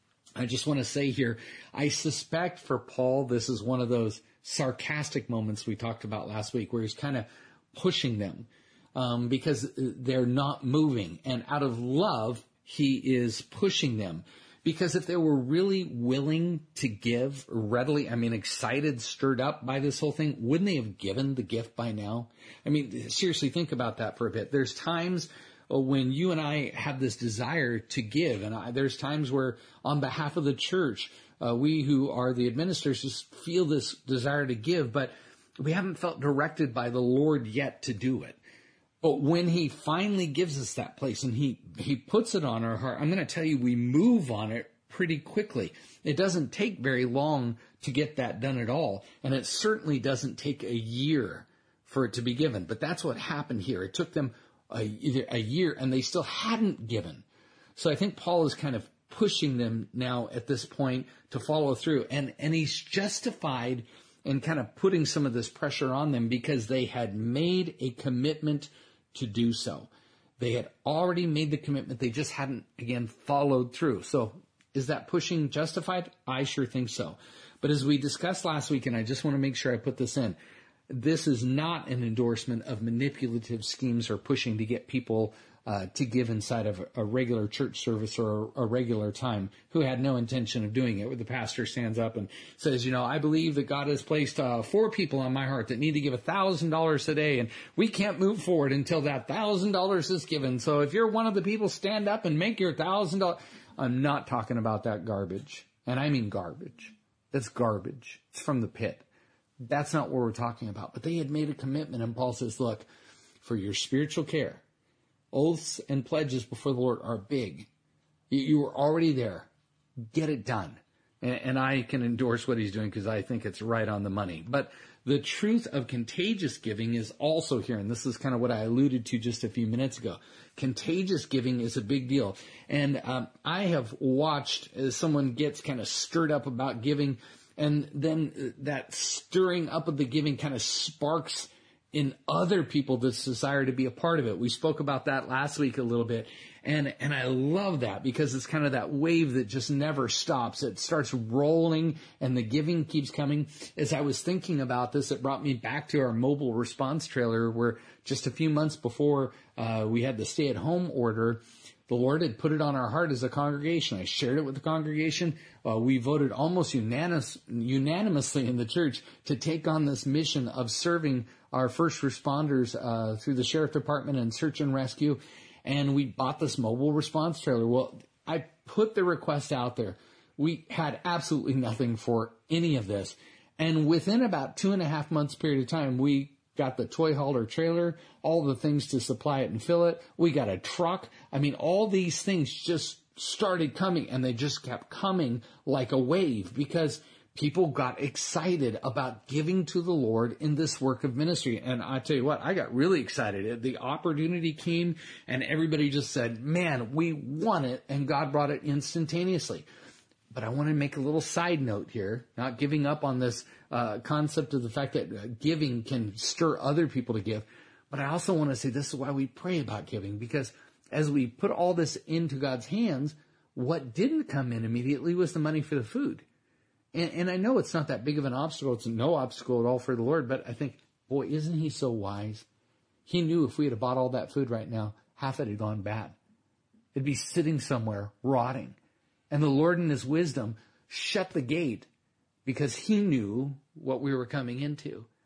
S1: I just want to say here, I suspect for Paul, this is one of those sarcastic moments we talked about last week, where he's kind of pushing them um, because they're not moving. And out of love, he is pushing them. Because if they were really willing to give readily, I mean, excited, stirred up by this whole thing, wouldn't they have given the gift by now? I mean, seriously, think about that for a bit. There's times when you and I have this desire to give, and I, there's times where on behalf of the church, uh, we who are the administrators just feel this desire to give, but we haven't felt directed by the Lord yet to do it. But when he finally gives us that place and he, he puts it on our heart, I'm going to tell you, we move on it pretty quickly. It doesn't take very long to get that done at all. And it certainly doesn't take a year for it to be given. But that's what happened here. It took them a, a year and they still hadn't given. So I think Paul is kind of pushing them now at this point to follow through. And, and he's justified in kind of putting some of this pressure on them because they had made a commitment to do so. They had already made the commitment. They just hadn't, again, followed through. So is that pushing justified? I sure think so. But as we discussed last week, and I just want to make sure I put this in, this is not an endorsement of manipulative schemes or pushing to get people uh, to give inside of a regular church service or a regular time who had no intention of doing it, where the pastor stands up and says, you know, I believe that God has placed uh, four people on my heart that need to give a thousand dollars a day, and we can't move forward until that thousand dollars is given. So if you're one of the people, stand up and make your thousand dollars. I'm not talking about that garbage. And I mean garbage. That's garbage. It's from the pit. That's not what we're talking about. But they had made a commitment, and Paul says, look, for your spiritual care, oaths and pledges before the Lord are big. You were already there. Get it done. And I can endorse what he's doing because I think it's right on the money. But the truth of contagious giving is also here. And this is kind of what I alluded to just a few minutes ago. Contagious giving is a big deal. And um, I have watched as someone gets kind of stirred up about giving, and then that stirring up of the giving kind of sparks in other people this desire to be a part of it. We spoke about that last week a little bit. And, and I love that because it's kind of that wave that just never stops. It starts rolling and the giving keeps coming. As I was thinking about this, it brought me back to our mobile response trailer where just a few months before, uh, we had the stay at home order, the Lord had put it on our heart as a congregation. I shared it with the congregation. Uh, we voted almost unanimous, unanimously in the church to take on this mission of serving our first responders uh, through the sheriff department and search and rescue. And we bought this mobile response trailer. Well, I put the request out there. We had absolutely nothing for any of this. And within about two and a half months period of time, we got the toy hauler trailer, all the things to supply it and fill it. We got a truck. I mean, all these things just started coming, and they just kept coming like a wave because people got excited about giving to the Lord in this work of ministry. And I tell you what, I got really excited. The opportunity came and everybody just said, man, we want it. And God brought it instantaneously. But I want to make a little side note here, not giving up on this uh, concept of the fact that giving can stir other people to give. But I also want to say this is why we pray about giving, because as we put all this into God's hands, what didn't come in immediately was the money for the food. And, and I know it's not that big of an obstacle. It's no obstacle at all for the Lord. But I think, boy, isn't he so wise? He knew if we had bought all that food right now, half it had gone bad. It'd be sitting somewhere rotting. And the Lord in his wisdom shut the gate because he knew what we were coming into.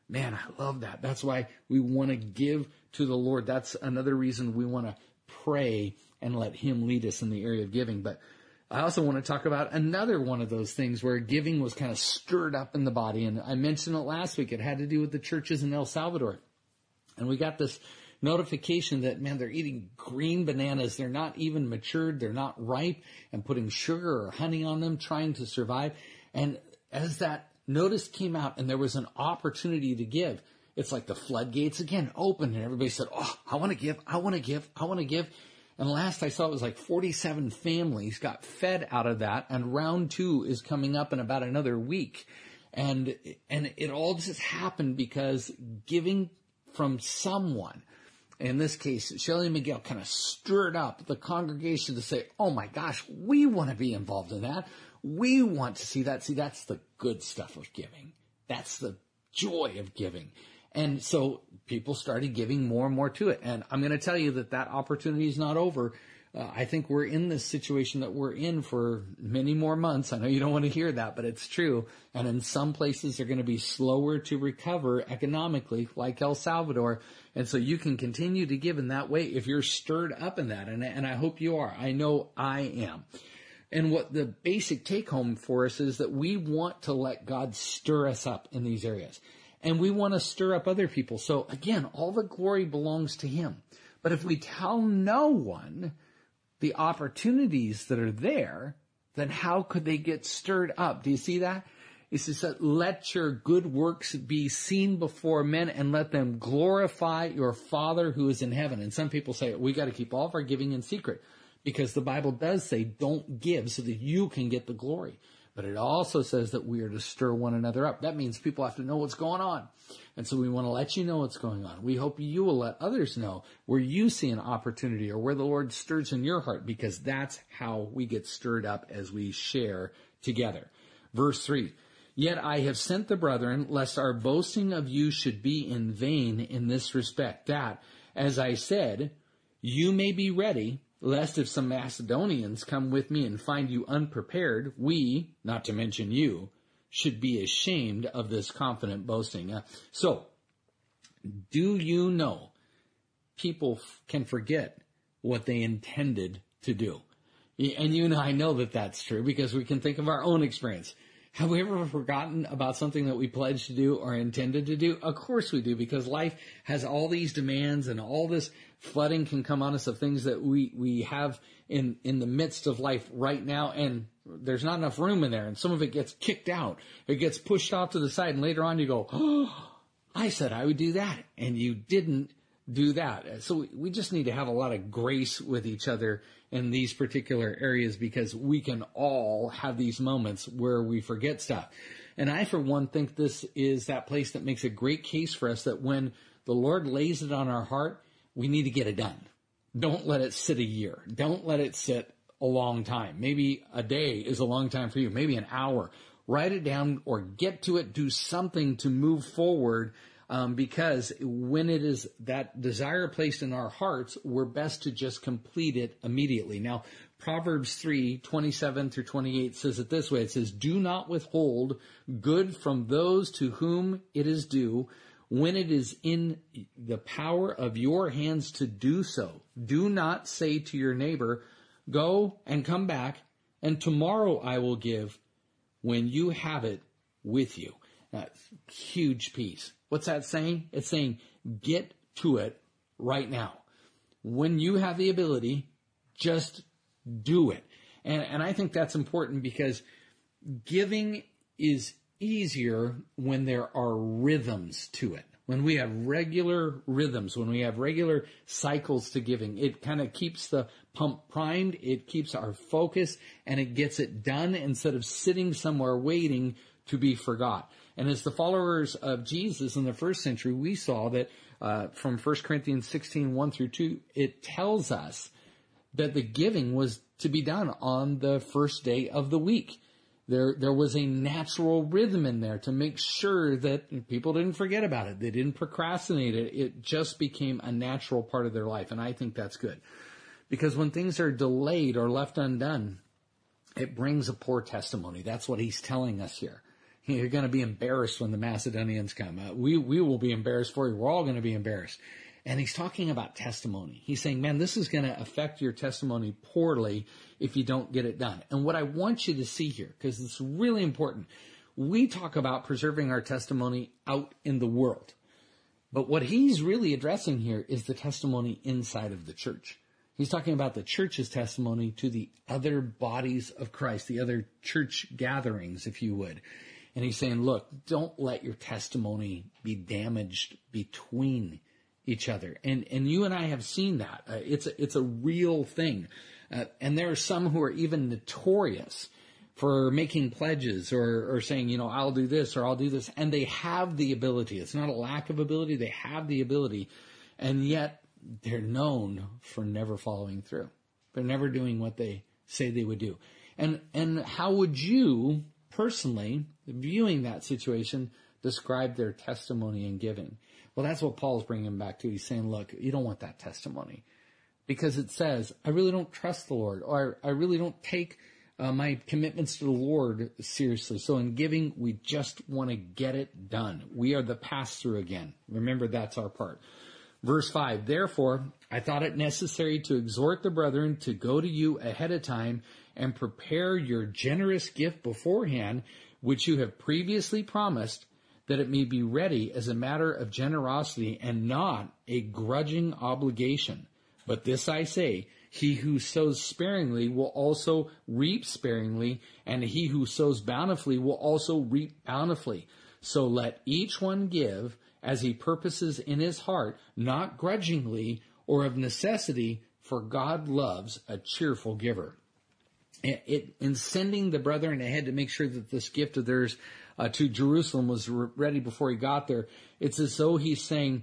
S1: Man, I love that. That's why we want to give to the Lord. That's another reason we want to pray and let him lead us in the area of giving. But I also want to talk about another one of those things where giving was kind of stirred up in the body. And I mentioned it last week. It had to do with the churches in El Salvador. And we got this notification that, man, they're eating green bananas. They're not even matured. They're not ripe, and putting sugar or honey on them, trying to survive. And as that notice came out and there was an opportunity to give, it's like the floodgates again opened and everybody said, oh, I want to give, I want to give, I want to give. And last I saw it was like forty-seven families got fed out of that, and round two is coming up in about another week. And, and it all just happened because giving from someone, in this case, Shelly Miguel, kind of stirred up the congregation to say, oh my gosh, we want to be involved in that. We want to see that. See, that's the good stuff of giving. That's the joy of giving. And so people started giving more and more to it. And I'm going to tell you that that opportunity is not over. Uh, I think we're in this situation that we're in for many more months. I know you don't want to hear that, but it's true. And in some places, they're going to be slower to recover economically, like El Salvador. And so you can continue to give in that way if you're stirred up in that. And, and I hope you are. I know I am. And what the basic take home for us is that we want to let God stir us up in these areas. And we want to stir up other people. So again, all the glory belongs to him. But if we tell no one the opportunities that are there, then how could they get stirred up? Do you see that? It says that let your good works be seen before men and let them glorify your Father who is in heaven. And some people say, we got to keep all of our giving in secret, because the Bible does say don't give so that you can get the glory. But it also says that we are to stir one another up. That means people have to know what's going on. And so we want to let you know what's going on. We hope you will let others know where you see an opportunity or where the Lord stirs in your heart, because that's how we get stirred up as we share together. Verse three, yet I have sent the brethren, lest our boasting of you should be in vain in this respect, that, as I said, you may be ready, lest if some Macedonians come with me and find you unprepared, we, not to mention you, should be ashamed of this confident boasting. Uh, so, do you know people f- can forget what they intended to do? And you and I know that that's true because we can think of our own experience. Have we ever forgotten about something that we pledged to do or intended to do? Of course we do, because life has all these demands and all this flooding can come on us of things that we, we have in, in the midst of life right now. And there's not enough room in there. And some of it gets kicked out. It gets pushed off to the side. And later on you go, oh, I said I would do that. And you didn't do that. So we just need to have a lot of grace with each other in these particular areas, because we can all have these moments where we forget stuff. And I, for one, think this is that place that makes a great case for us that when the Lord lays it on our heart, we need to get it done. Don't let it sit a year. Don't let it sit a long time. Maybe a day is a long time for you. Maybe an hour. Write it down or get to it. Do something to move forward. Um, because when it is that desire placed in our hearts, we're best to just complete it immediately. Now, Proverbs three, twenty-seven through twenty-eight says it this way. It says, do not withhold good from those to whom it is due when it is in the power of your hands to do so. Do not say to your neighbor, go and come back, and tomorrow I will give, when you have it with you. That's a huge piece. What's that saying? It's saying, get to it right now. When you have the ability, just do it. And, and I think that's important because giving is easier when there are rhythms to it. When we have regular rhythms, when we have regular cycles to giving, it kind of keeps the pump primed, it keeps our focus, and it gets it done instead of sitting somewhere waiting to be forgot. And as the followers of Jesus in the first century, we saw that uh, from First Corinthians sixteen, one through two, it tells us that the giving was to be done on the first day of the week. There, there was a natural rhythm in there to make sure that people didn't forget about it. They didn't procrastinate it. It just became a natural part of their life. And I think that's good. Because when things are delayed or left undone, it brings a poor testimony. That's what he's telling us here. You're going to be embarrassed when the Macedonians come. Uh, we, we will be embarrassed for you. We're all going to be embarrassed. And he's talking about testimony. He's saying, man, this is going to affect your testimony poorly if you don't get it done. And what I want you to see here, because it's really important, we talk about preserving our testimony out in the world. But what he's really addressing here is the testimony inside of the church. He's talking about the church's testimony to the other bodies of Christ, the other church gatherings, if you would. And he's saying, look, don't let your testimony be damaged between each other. And, and you and I have seen that. Uh, it's a, it's a real thing. Uh, and there are some who are even notorious for making pledges or, or saying, you know, I'll do this or I'll do this. And they have the ability. It's not a lack of ability. They have the ability. And yet they're known for never following through. They're never doing what they say they would do. And, and how would you personally, viewing that situation, describe their testimony and giving? Well, that's what Paul's bringing back to. He's saying, look, you don't want that testimony because it says, I really don't trust the Lord, or I really don't take uh, my commitments to the Lord seriously. So in giving, we just want to get it done. We are the pass-through again. Remember, that's our part. Verse five, therefore, I thought it necessary to exhort the brethren to go to you ahead of time and prepare your generous gift beforehand, which you have previously promised, that it may be ready as a matter of generosity and not a grudging obligation. But this I say, he who sows sparingly will also reap sparingly, and he who sows bountifully will also reap bountifully. So let each one give as he purposes in his heart, not grudgingly or of necessity, for God loves a cheerful giver. It, it, in sending the brethren ahead to make sure that this gift of theirs uh, to Jerusalem was re- ready before he got there, it's as though he's saying,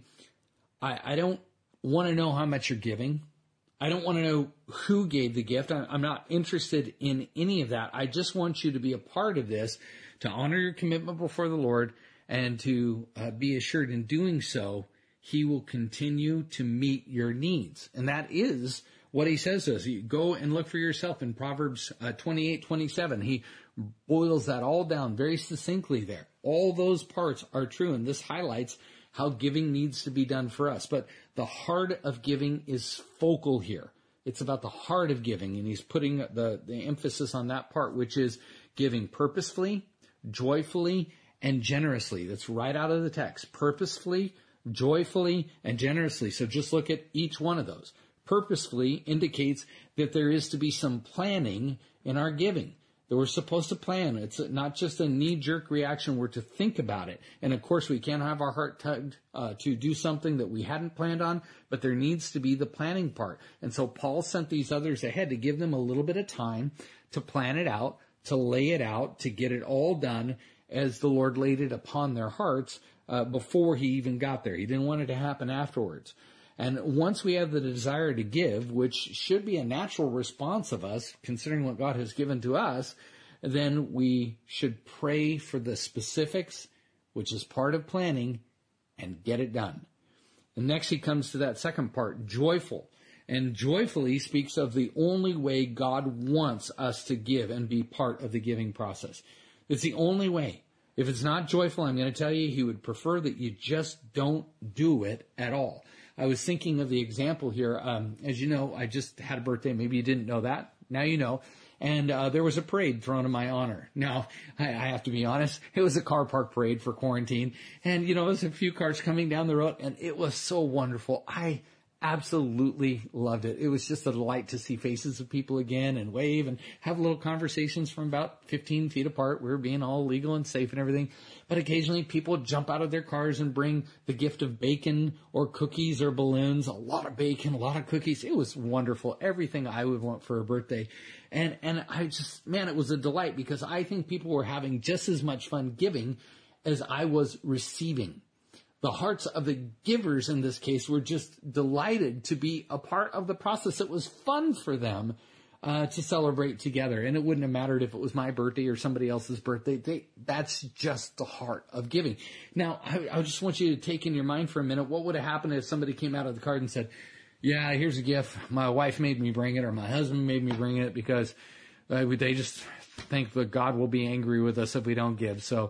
S1: I, I don't want to know how much you're giving. I don't want to know who gave the gift. I, I'm not interested in any of that. I just want you to be a part of this, to honor your commitment before the Lord, and to uh, be assured in doing so, he will continue to meet your needs. And that is what he says to us. You go and look for yourself in Proverbs uh, twenty-eight twenty-seven. He boils that all down very succinctly there. All those parts are true, and this highlights how giving needs to be done for us. But the heart of giving is focal here. It's about the heart of giving, and he's putting the, the emphasis on that part, which is giving purposefully, joyfully, and generously. That's right out of the text. Purposefully, joyfully, and generously. So just look at each one of those. Purposefully indicates that there is to be some planning in our giving, that we're supposed to plan. It's not just a knee-jerk reaction. We're to think about it. And of course, we can't have our heart tugged uh, to do something that we hadn't planned on, but there needs to be the planning part. And so Paul sent these others ahead to give them a little bit of time to plan it out, to lay it out, to get it all done as the Lord laid it upon their hearts uh, before he even got there. He didn't want it to happen afterwards. And once we have the desire to give, which should be a natural response of us, considering what God has given to us, then we should pray for the specifics, which is part of planning, and get it done. And next he comes to that second part, joyful. And joyfully speaks of the only way God wants us to give and be part of the giving process. It's the only way. If it's not joyful, I'm going to tell you, he would prefer that you just don't do it at all. I was thinking of the example here. Um, as you know, I just had a birthday. Maybe you didn't know that. Now you know. And uh, there was a parade thrown in my honor. Now, I, I have to be honest. It was a car park parade for quarantine. And, you know, there was a few cars coming down the road, and it was so wonderful. I absolutely loved it. It was just a delight to see faces of people again and wave and have little conversations from about fifteen feet apart. We were being all legal and safe and everything. But occasionally people would jump out of their cars and bring the gift of bacon or cookies or balloons, a lot of bacon, a lot of cookies. It was wonderful. Everything I would want for a birthday. And, and I just, man, it was a delight because I think people were having just as much fun giving as I was receiving. The hearts of the givers in this case were just delighted to be a part of the process. It was fun for them uh, to celebrate together. And it wouldn't have mattered if it was my birthday or somebody else's birthday. They, that's just the heart of giving. Now, I, I just want you to take in your mind for a minute, what would have happened if somebody came out of the card and said, yeah, here's a gift. My wife made me bring it, or my husband made me bring it because uh, they just think that God will be angry with us if we don't give. So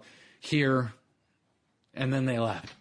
S1: here, and then they left.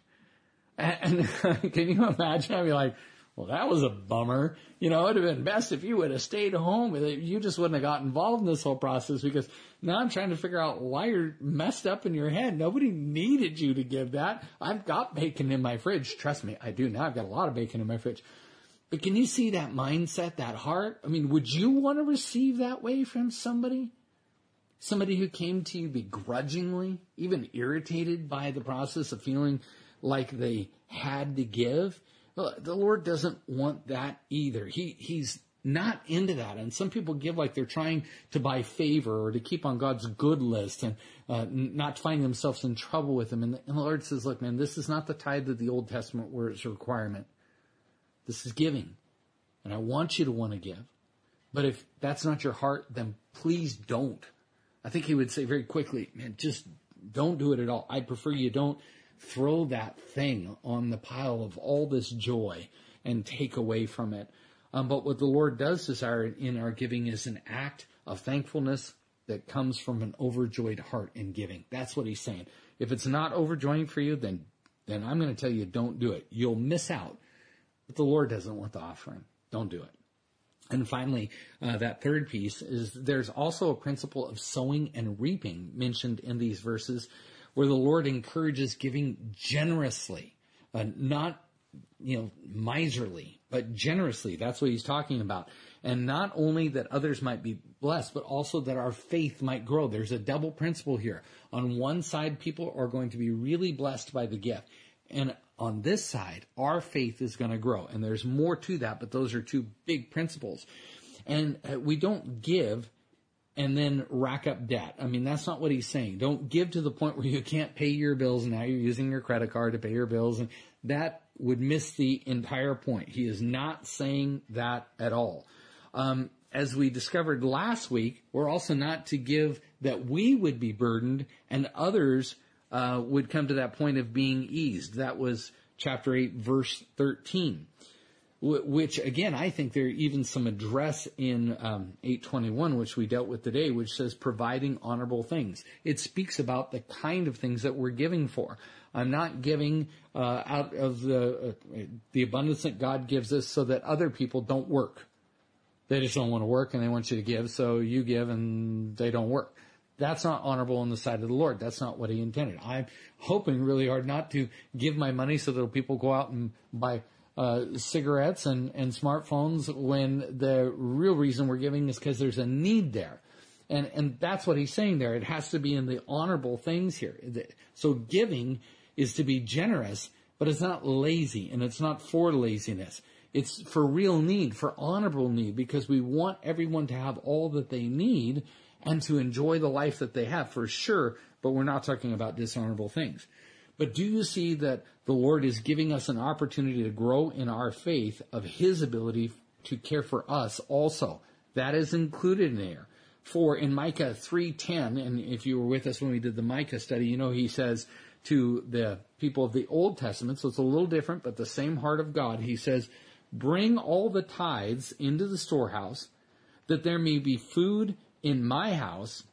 S1: And, and can you imagine? I'd be like, well, that was a bummer. You know, it would have been best if you would have stayed home. You just wouldn't have got involved in this whole process, because now I'm trying to figure out why you're messed up in your head. Nobody needed you to give that. I've got bacon in my fridge. Trust me, I do now. I've got a lot of bacon in my fridge. But can you see that mindset, that heart? I mean, would you want to receive that way from somebody? Somebody who came to you begrudgingly, even irritated by the process of feeling like they had to give? Well, the Lord doesn't want that either. He He's not into that. And some people give like they're trying to buy favor or to keep on God's good list and uh, not find themselves in trouble with Him. And the, and the Lord says, look, man, this is not the tithe of the Old Testament where it's a requirement. This is giving. And I want you to want to give. But if that's not your heart, then please don't. I think He would say very quickly, man, just don't do it at all. I'd prefer you don't throw that thing on the pile of all this joy and take away from it. Um, but what the Lord does desire in our giving is an act of thankfulness that comes from an overjoyed heart in giving. That's what He's saying. If it's not overjoying for you, then, then I'm going to tell you, don't do it. You'll miss out. But the Lord doesn't want the offering. Don't do it. And finally, uh, that third piece is there's also a principle of sowing and reaping mentioned in these verses, where the Lord encourages giving generously, uh, not, you know, miserly, but generously. That's what He's talking about. And not only that others might be blessed, but also that our faith might grow. There's a double principle here. On one side, people are going to be really blessed by the gift. And on this side, our faith is going to grow. And there's more to that, but those are two big principles. And uh, we don't give and then rack up debt. I mean, that's not what He's saying. Don't give to the point where you can't pay your bills and now you're using your credit card to pay your bills. And that would miss the entire point. He is not saying that at all. Um, as we discovered last week, we're also not to give that we would be burdened and others uh, would come to that point of being eased. That was chapter eight, verse thirteen. Which, again, I think there are even some address in um, eight twenty-one, which we dealt with today, which says providing honorable things. It speaks about the kind of things that we're giving for. I'm not giving uh, out of the uh, the abundance that God gives us so that other people don't work. They just don't want to work and they want you to give, so you give and they don't work. That's not honorable on the side of the Lord. That's not what He intended. I'm hoping really hard not to give my money so that people go out and buy Uh, cigarettes and, and smartphones when the real reason we're giving is because there's a need there. And, and that's what He's saying there. It has to be in the honorable things here. So giving is to be generous, but it's not lazy and it's not for laziness. It's for real need, for honorable need, because we want everyone to have all that they need and to enjoy the life that they have for sure, but we're not talking about dishonorable things. But do you see that the Lord is giving us an opportunity to grow in our faith of His ability to care for us also? That is included in there. For in Micah three ten, and if you were with us when we did the Micah study, you know He says to the people of the Old Testament, so it's a little different, but the same heart of God, He says, bring all the tithes into the storehouse, that there may be food in my house,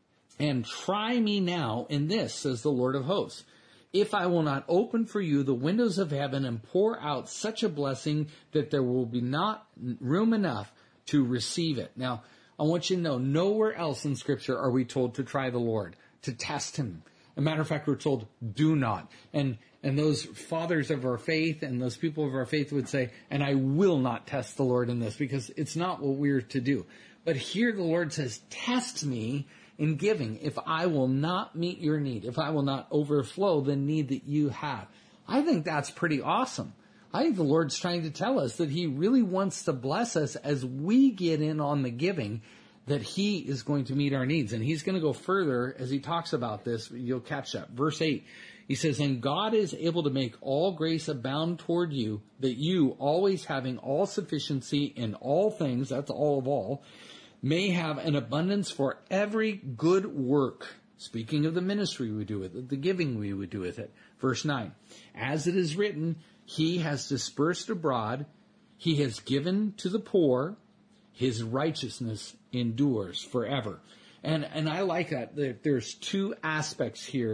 S1: and try me now in this, says the Lord of hosts. If I will not open for you the windows of heaven and pour out such a blessing that there will be not room enough to receive it. Now, I want you to know, nowhere else in Scripture are we told to try the Lord, to test Him. As a matter of fact, we're told, do not. And and those fathers of our faith and those people of our faith would say, and I will not test the Lord in this, because it's not what we're to do. But here the Lord says, test me in giving, if I will not meet your need, if I will not overflow the need that you have. I think that's pretty awesome. I think the Lord's trying to tell us that He really wants to bless us as we get in on the giving, that He is going to meet our needs. And He's going to go further as He talks about this. You'll catch that. Verse eight, He says, and God is able to make all grace abound toward you, that you, always having all sufficiency in all things, that's all of all, may have an abundance for every good work. Speaking of the ministry we do with it, the giving we would do with it. Verse nine, as it is written, He has dispersed abroad, He has given to the poor, His righteousness endures forever. And and I like that. There's two aspects here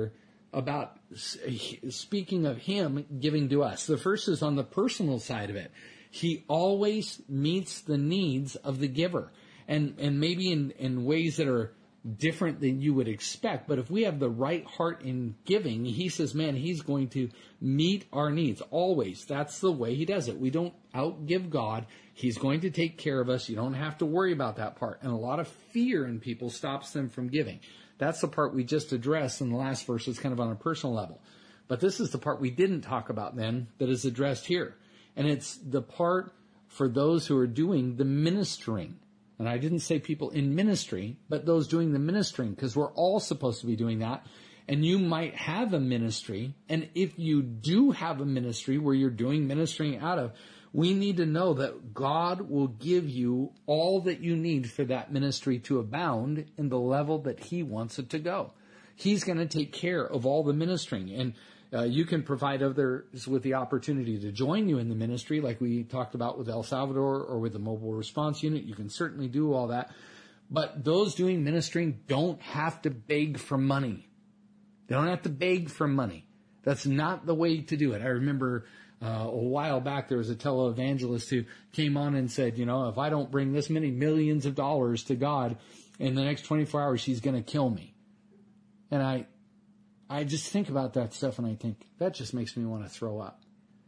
S1: about speaking of him giving to us. The first is on the personal side of it. He always meets the needs of the giver, and and maybe in, in ways that are different than you would expect. But if we have the right heart in giving, he says, man, he's going to meet our needs always. That's the way he does it. We don't outgive God. He's going to take care of us. You don't have to worry about that part. And a lot of fear in people stops them from giving. That's the part we just addressed in the last verse. It's kind of on a personal level. But this is the part we didn't talk about then that is addressed here. And it's the part for those who are doing the ministering. And I didn't say people in ministry, but those doing the ministering, because we're all supposed to be doing that. And you might have a ministry. And if you do have a ministry where you're doing ministering out of, we need to know that God will give you all that you need for that ministry to abound in the level that he wants it to go. He's going to take care of all the ministering. And uh, you can provide others with the opportunity to join you in the ministry, like we talked about with El Salvador or with the Mobile Response Unit. You can certainly do all that. But those doing ministering don't have to beg for money. They don't have to beg for money. That's not the way to do it. I remember uh, a while back there was a televangelist who came on and said, you know, if I don't bring this many millions of dollars to God in the next twenty-four hours, he's going to kill me. And I, I just think about that stuff and I think that just makes me want to throw up.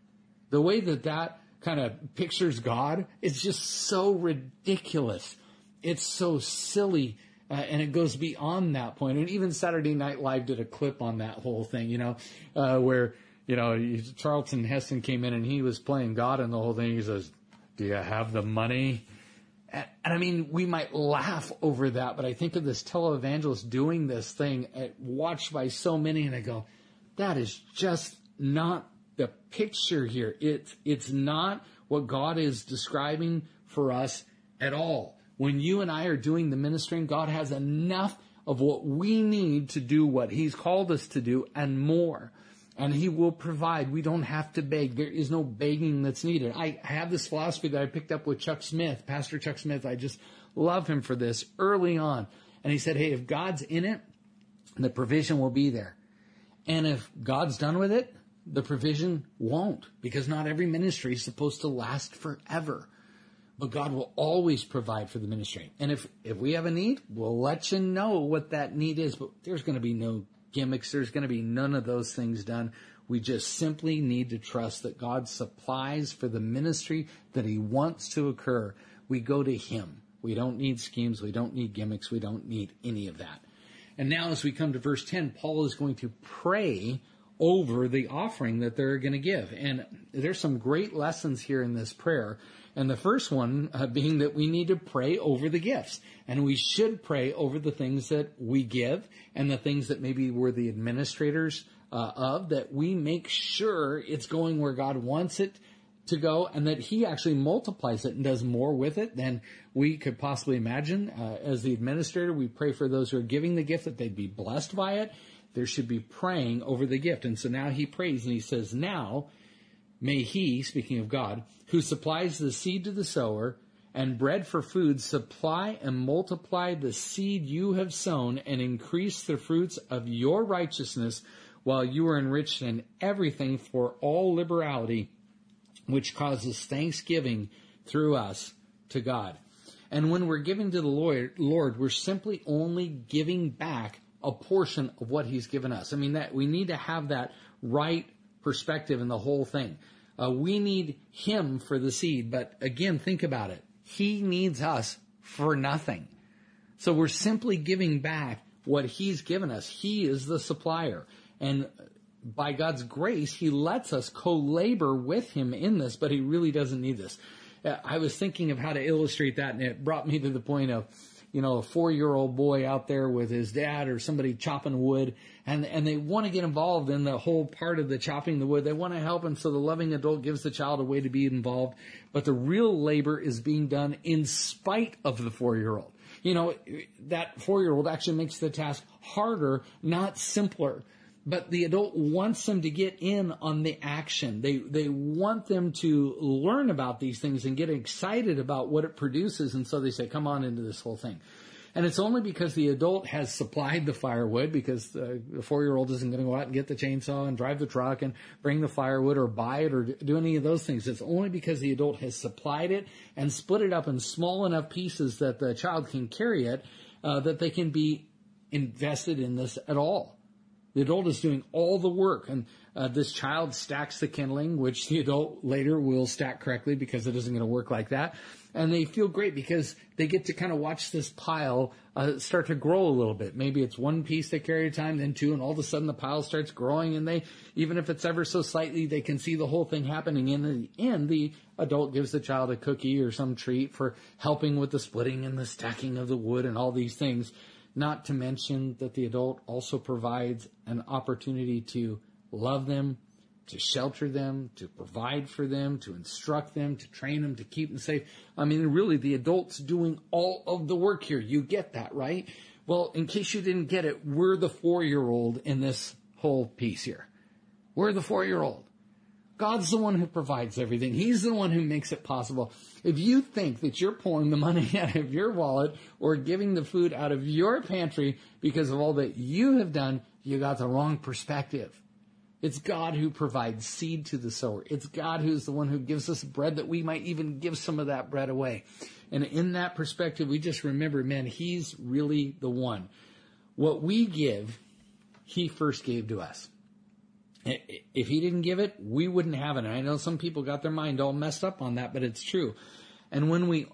S1: The way that that kind of pictures God is just so ridiculous. It's so silly. Uh, and it goes beyond that point. And even Saturday Night Live did a clip on that whole thing, you know, uh, where, you know, Charlton Heston came in and he was playing God and the whole thing. He says, do you have the money? And, and I mean, we might laugh over that, but I think of this televangelist doing this thing uh, watched by so many and I go, that is just not the picture here. It's, it's not what God is describing for us at all. When you and I are doing the ministering, God has enough of what we need to do what he's called us to do and more. And he will provide. We don't have to beg. There is no begging that's needed. I have this philosophy that I picked up with Chuck Smith, Pastor Chuck Smith. I just love him for this early on. And he said, hey, if God's in it, the provision will be there. And if God's done with it, the provision won't, because not every ministry is supposed to last forever. But God will always provide for the ministry. And if, if we have a need, we'll let you know what that need is. But there's going to be no gimmicks. There's going to be none of those things done. We just simply need to trust that God supplies for the ministry that he wants to occur. We go to him. We don't need schemes. We don't need gimmicks. We don't need any of that. And now as we come to verse ten, Paul is going to pray over the offering that they're going to give. And there's some great lessons here in this prayer. And the first one uh, being that we need to pray over the gifts. And we should pray over the things that we give and the things that maybe we're the administrators uh, of, that we make sure it's going where God wants it to go and that he actually multiplies it and does more with it than we could possibly imagine. Uh, as the administrator, we pray for those who are giving the gift that they'd be blessed by it. There should be praying over the gift. And so now he prays and he says, now may he, speaking of God, who supplies the seed to the sower and bread for food, supply and multiply the seed you have sown and increase the fruits of your righteousness while you are enriched in everything for all liberality, which causes thanksgiving through us to God. And when we're giving to the Lord, Lord, we're simply only giving back a portion of what he's given us. I mean, that we need to have that right perspective in the whole thing. Uh, we need him for the seed, but again, think about it. He needs us for nothing. So we're simply giving back what he's given us. He is the supplier. And by God's grace, he lets us co-labor with him in this, but he really doesn't need this. Uh, I was thinking of how to illustrate that, and it brought me to the point of, you know, a four-year-old boy out there with his dad or somebody chopping wood, and and they want to get involved in the whole part of the chopping the wood. They want to help, and so the loving adult gives the child a way to be involved. But the real labor is being done in spite of the four-year-old. You know, that four-year-old actually makes the task harder, not simpler. But the adult wants them to get in on the action. They they want them to learn about these things and get excited about what it produces. And so they say, come on into this whole thing. And it's only because the adult has supplied the firewood, because uh, the four-year-old isn't going to go out and get the chainsaw and drive the truck and bring the firewood or buy it or do any of those things. It's only because the adult has supplied it and split it up in small enough pieces that the child can carry it, uh, that they can be invested in this at all. The adult is doing all the work, and uh, this child stacks the kindling, which the adult later will stack correctly because it isn't going to work like that. And they feel great because they get to kind of watch this pile uh, start to grow a little bit. Maybe it's one piece they carry at a time, then two, and all of a sudden the pile starts growing, and they, even if it's ever so slightly, they can see the whole thing happening. And in the end, the adult gives the child a cookie or some treat for helping with the splitting and the stacking of the wood and all these things. Not to mention that the adult also provides an opportunity to love them, to shelter them, to provide for them, to instruct them, to train them, to keep them safe. I mean, really, the adult's doing all of the work here. You get that, right? Well, in case you didn't get it, we're the four-year-old in this whole piece here. We're the four-year-old. God's the one who provides everything. He's the one who makes it possible. If you think that you're pulling the money out of your wallet or giving the food out of your pantry because of all that you have done, you got the wrong perspective. It's God who provides seed to the sower. It's God who's the one who gives us bread that we might even give some of that bread away. And in that perspective, we just remember, man, He's really the one. What we give, He first gave to us. If He didn't give it, we wouldn't have it. And I know some people got their mind all messed up on that, but it's true. And when we,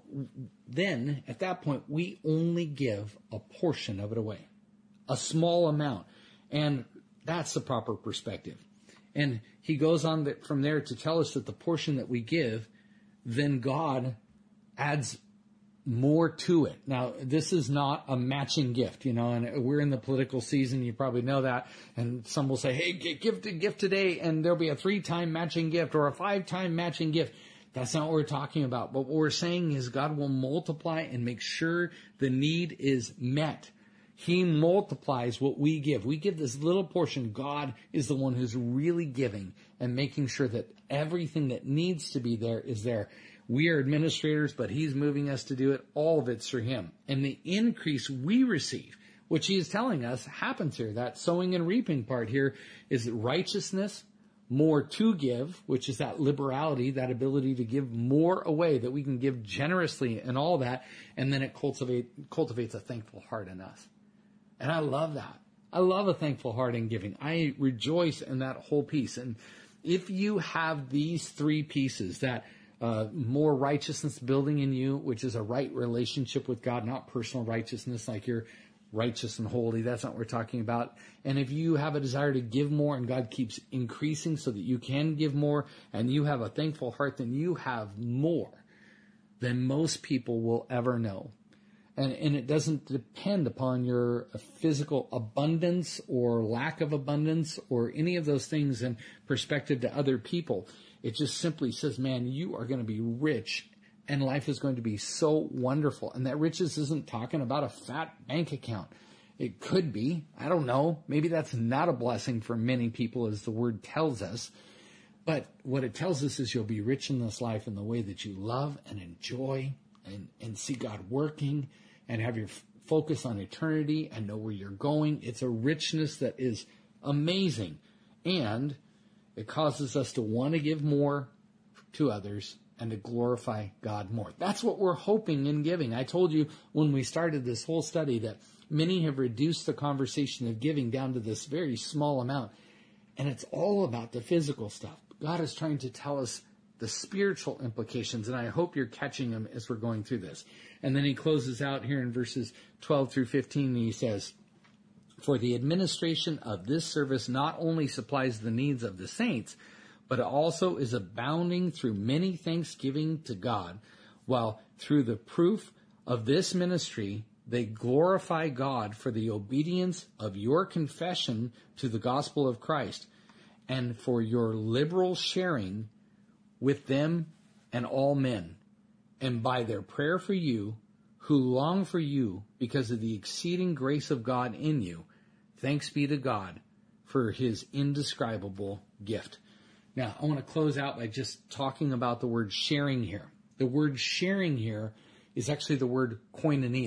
S1: then at that point, we only give a portion of it away, a small amount. And that's the proper perspective. And He goes on from there to tell us that the portion that we give, then God adds more to it. Now, this is not a matching gift, you know, and we're in the political season. You probably know that. And some will say, hey, give a gift today, and there'll be a three-time matching gift or a five-time matching gift. That's not what we're talking about. But what we're saying is God will multiply and make sure the need is met. He multiplies what we give. We give this little portion. God is the one who's really giving and making sure that everything that needs to be there is there. We are administrators, but He's moving us to do it. All of it's through Him. And the increase we receive, which He is telling us happens here, that sowing and reaping part here, is righteousness, more to give, which is that liberality, that ability to give more away, that we can give generously and all that. And then it cultivate, cultivates a thankful heart in us. And I love that. I love a thankful heart in giving. I rejoice in that whole piece. And if you have these three pieces, that Uh, more righteousness building in you, which is a right relationship with God, not personal righteousness like you're righteous and holy. That's not what we're talking about. And if you have a desire to give more and God keeps increasing so that you can give more, and you have a thankful heart, then you have more than most people will ever know. And, and it doesn't depend upon your physical abundance or lack of abundance or any of those things in perspective to other people. It just simply says, man, you are going to be rich and life is going to be so wonderful. And that riches isn't talking about a fat bank account. It could be. I don't know. Maybe that's not a blessing for many people as the word tells us. But what it tells us is you'll be rich in this life in the way that you love and enjoy and, and see God working and have your f- focus on eternity and know where you're going. It's a richness that is amazing. And it causes us to want to give more to others and to glorify God more. That's what we're hoping in giving. I told you when we started this whole study that many have reduced the conversation of giving down to this very small amount. And it's all about the physical stuff. God is trying to tell us the spiritual implications, and I hope you're catching them as we're going through this. And then He closes out here in verses twelve through fifteen, and He says, for the administration of this service not only supplies the needs of the saints, but it also is abounding through many thanksgiving to God, while through the proof of this ministry, they glorify God for the obedience of your confession to the gospel of Christ, and for your liberal sharing with them and all men, and by their prayer for you, who long for you because of the exceeding grace of God in you. Thanks be to God for His indescribable gift. Now, I want to close out by just talking about the word sharing here. The word sharing here is actually the word koinonia.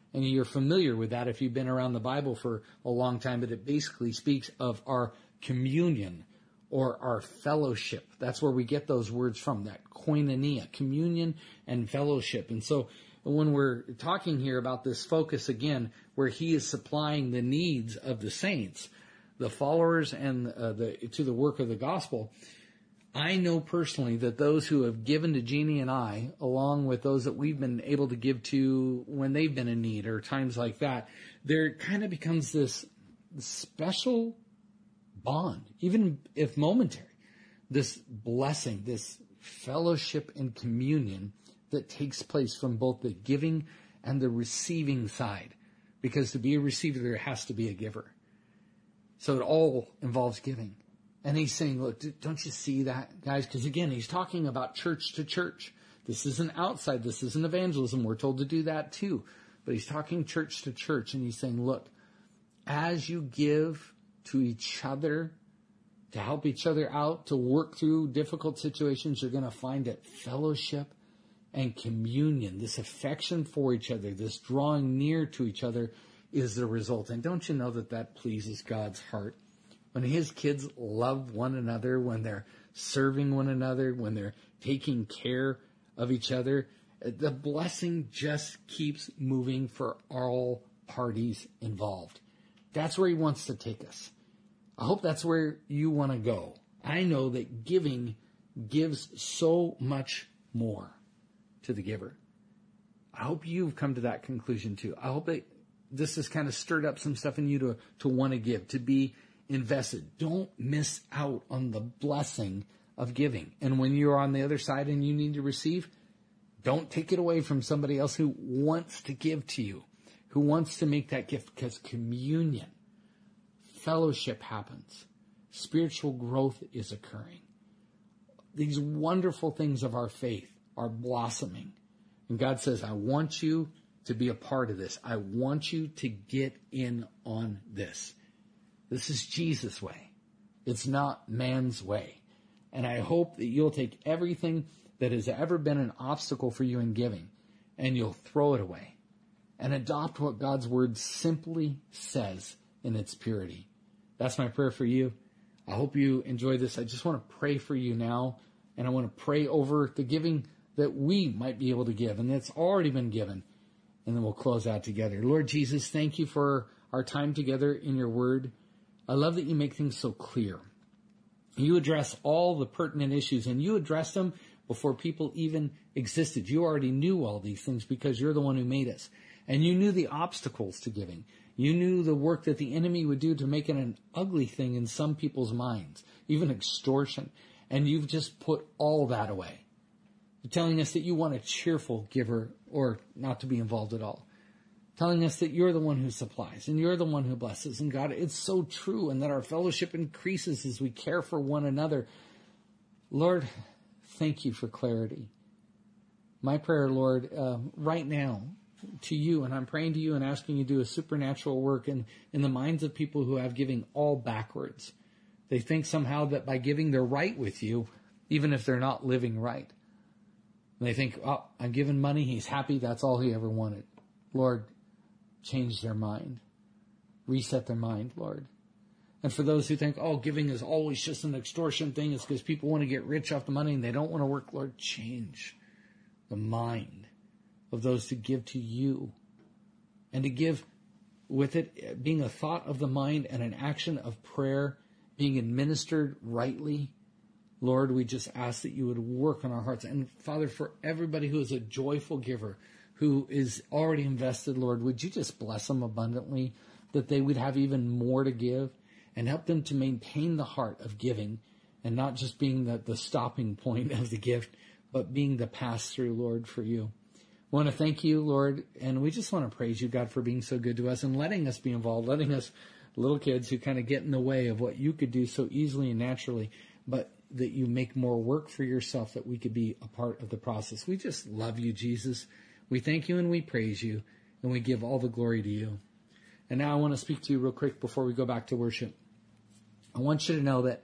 S1: And you're familiar with that if you've been around the Bible for a long time, but it basically speaks of our communion or our fellowship. That's where we get those words from, that koinonia, communion and fellowship. And so when we're talking here about this focus again, where he is supplying the needs of the saints, the followers and uh, the to the work of the gospel, I know personally that those who have given to Jeannie and I, along with those that we've been able to give to when they've been in need or times like that, there kind of becomes this special bond, even if momentary, this blessing, this fellowship and communion that takes place from both the giving and the receiving side. Because to be a receiver, there has to be a giver. So it all involves giving. And he's saying, look, don't you see that, guys? Because again, he's talking about church to church. This isn't outside. This isn't evangelism. We're told to do that too. But he's talking church to church. And he's saying, look, as you give to each other, to help each other out, to work through difficult situations, you're going to find that fellowship and communion, this affection for each other, this drawing near to each other is the result. And don't you know that that pleases God's heart? When his kids love one another, when they're serving one another, when they're taking care of each other, the blessing just keeps moving for all parties involved. That's where he wants to take us. I hope that's where you want to go. I know that giving gives so much more to the giver. I hope you've come to that conclusion too. I hope that this has kind of stirred up some stuff in you to, to want to give, to be invested. Don't miss out on the blessing of giving. And when you're on the other side and you need to receive, don't take it away from somebody else who wants to give to you, who wants to make that gift, because communion, fellowship happens. Spiritual growth is occurring. These wonderful things of our faith are blossoming. And God says, I want you to be a part of this. I want you to get in on this. This is Jesus' way. It's not man's way. And I hope that you'll take everything that has ever been an obstacle for you in giving and you'll throw it away and adopt what God's word simply says in its purity. That's my prayer for you. I hope you enjoy this. I just want to pray for you now, and I want to pray over the giving that we might be able to give, and it's already been given. And then we'll close out together. Lord Jesus, thank you for our time together in your word. I love that you make things so clear. You address all the pertinent issues, and you address them before people even existed. You already knew all these things because you're the one who made us. And you knew the obstacles to giving. You knew the work that the enemy would do to make it an ugly thing in some people's minds, even extortion. And you've just put all that away. You're telling us that you want a cheerful giver, or not to be involved at all. Telling us that you're the one who supplies and you're the one who blesses. And God, it's so true, and that our fellowship increases as we care for one another. Lord, thank you for clarity. My prayer, Lord, uh, right now to you, and I'm praying to you and asking you to do a supernatural work in, in the minds of people who have giving all backwards. They think somehow that by giving they're right with you, even if they're not living right. And they think, oh, I'm giving money, he's happy, that's all he ever wanted. Lord, change their mind. Reset their mind, Lord. And for those who think, oh, giving is always just an extortion thing, it's because people want to get rich off the money and they don't want to work, Lord, change the mind of those to give to you. And to give with it being a thought of the mind and an action of prayer, being administered rightly. Lord, we just ask that you would work on our hearts. And Father, for everybody who is a joyful giver, who is already invested, Lord, would you just bless them abundantly, that they would have even more to give, and help them to maintain the heart of giving, and not just being the, the stopping point of the gift, but being the pass-through, Lord, for you. We want to thank you, Lord, and we just want to praise you, God, for being so good to us and letting us be involved, letting us, little kids who kind of get in the way of what you could do so easily and naturally, but that you make more work for yourself, that we could be a part of the process. We just love you, Jesus. We thank you and we praise you, and we give all the glory to you. And now I want to speak to you real quick before we go back to worship. I want you to know that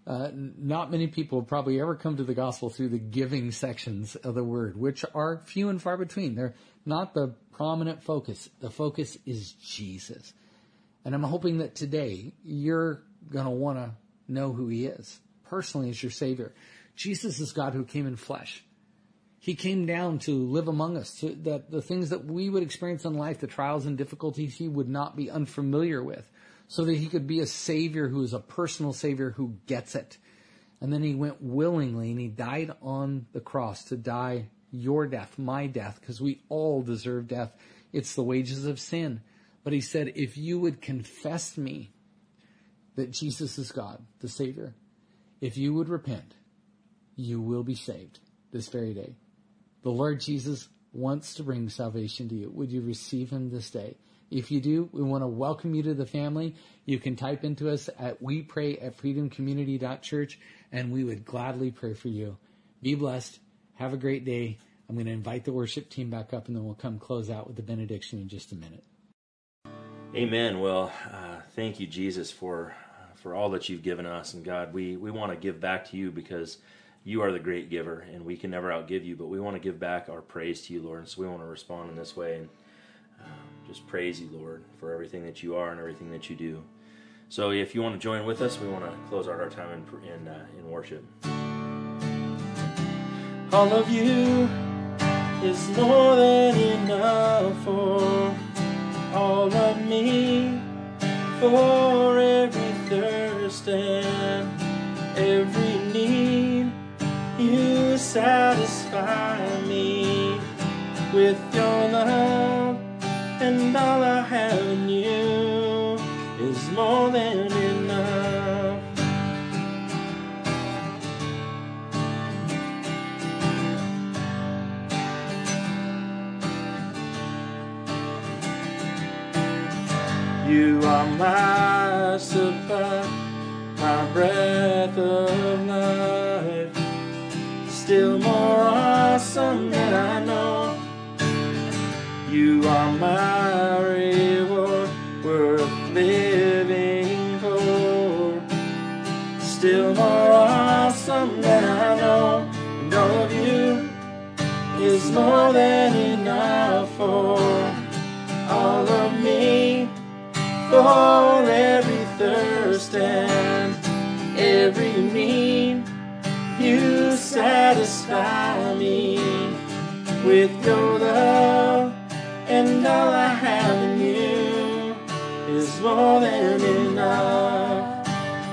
S1: Uh, not many people have probably ever come to the gospel through the giving sections of the word, which are few and far between. They're not the prominent focus. The focus is Jesus. And I'm hoping that today you're going to want to know who he is personally as your Savior. Jesus is God who came in flesh. He came down to live among us, to, that the things that we would experience in life, the trials and difficulties he would not be unfamiliar with, so that he could be a Savior who is a personal Savior who gets it. And then he went willingly and he died on the cross to die your death, my death, because we all deserve death. It's the wages of sin. But he said, if you would confess me that Jesus is God, the Savior, if you would repent, you will be saved this very day. The Lord Jesus wants to bring salvation to you. Would you receive him this day? If you do, we want to welcome you to the family. You can type into us at we pray at freedom community dot church, and we would gladly pray for you. Be blessed. Have a great day. I'm going to invite the worship team back up, and then we'll come close out with the benediction in just a minute.
S2: Amen. Well, uh, thank you, Jesus, for uh, for all that you've given us. And God, we, we want to give back to you because you are the great giver, and we can never outgive you, but we want to give back our praise to you, Lord. And so we want to respond in this way and uh, just praise you, Lord, for everything that you are and everything that you do. So if you want to join with us, we want to close out our time in, in, uh, in worship.
S3: All of you is more than enough for all of me, for every thirst and every need. You satisfy me with your love, and all I have in you is more than enough. You are my supply, my breath of life, still more awesome than I know. You are my reward, worth living for, still more awesome than I know. And all of you is more than enough for all of me, for every thirst and every need. You satisfy me with your love, and all I have in you is more than enough.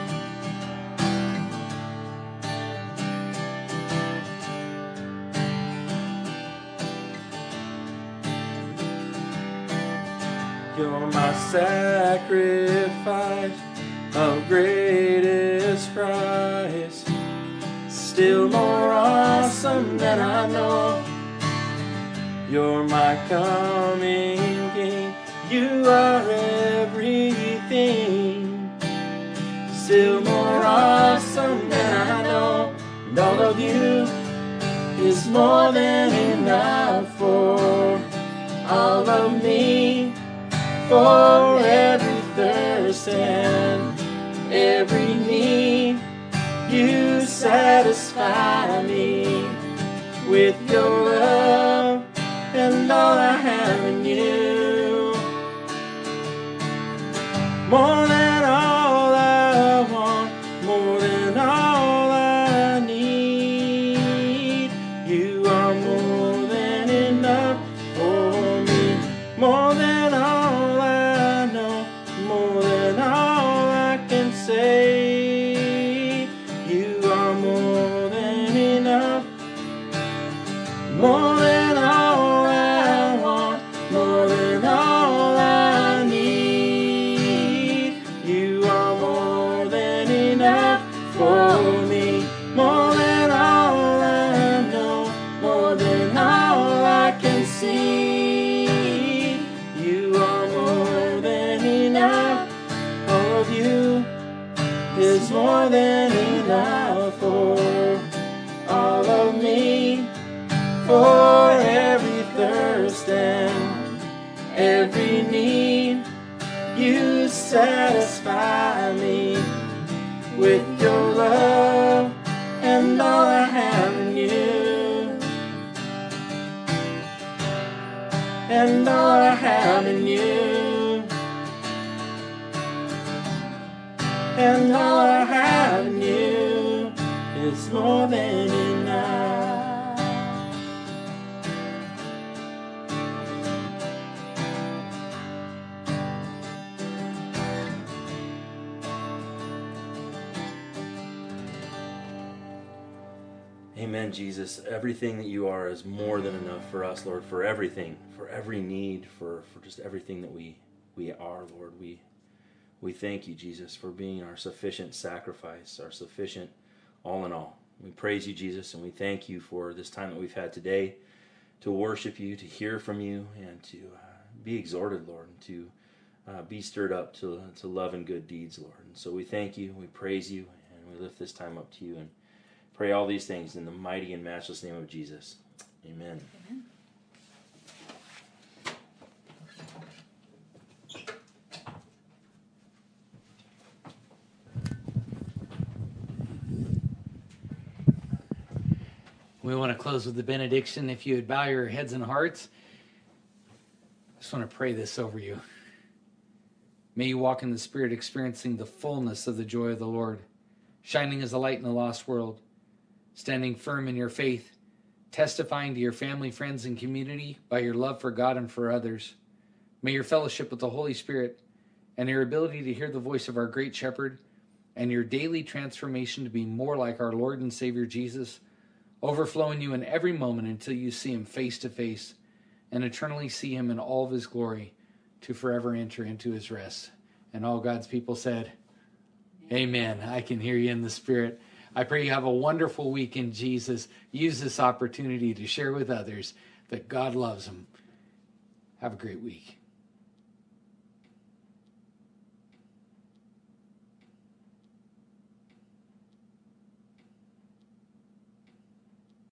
S3: You're my sacrifice of greatest price, still more awesome than I know. You're my coming King, you are everything, still more awesome than I know. And all of you is more than enough for all of me, for every thirst and every need. You satisfy me with your love, and all I have in you, more than all I want, more than all I need. You are more than enough for me, more than all I know, more than all I can say. You are more than enough, more than all I want, more than all I need. You are more than enough for me, more than all I know, more than all I can see. You are more than enough, all of you is more than enough for all of me, for every thirst and every need. You satisfy me with your love, and all I have in you, and all I have in you, and all I have in you is more than enough.
S2: Amen, Jesus. Everything that you are is more than enough for us, Lord, for everything, for every need, for, for just everything that we we are, Lord. We we thank you, Jesus, for being our sufficient sacrifice, our sufficient all in all. We praise you, Jesus, and we thank you for this time that we've had today to worship you, to hear from you, and to uh, be exhorted, Lord, and to uh, be stirred up to, to love and good deeds, Lord. And so we thank you, we praise you, and we lift this time up to you, and pray all these things in the mighty and matchless name of Jesus. Amen.
S1: Amen. We want to close with the benediction. If you would bow your heads and hearts, I just want to pray this over you. May you walk in the Spirit, experiencing the fullness of the joy of the Lord, shining as a light in a lost world, standing firm in your faith, testifying to your family, friends, and community by your love for God and for others. May your fellowship with the Holy Spirit and your ability to hear the voice of our great shepherd and your daily transformation to be more like our Lord and Savior Jesus overflow in you in every moment until you see him face to face and eternally see him in all of his glory to forever enter into his rest. And all God's people said, Amen. I can hear you in the Spirit. I pray you have a wonderful week in Jesus. Use this opportunity to share with others that God loves them. Have a great week.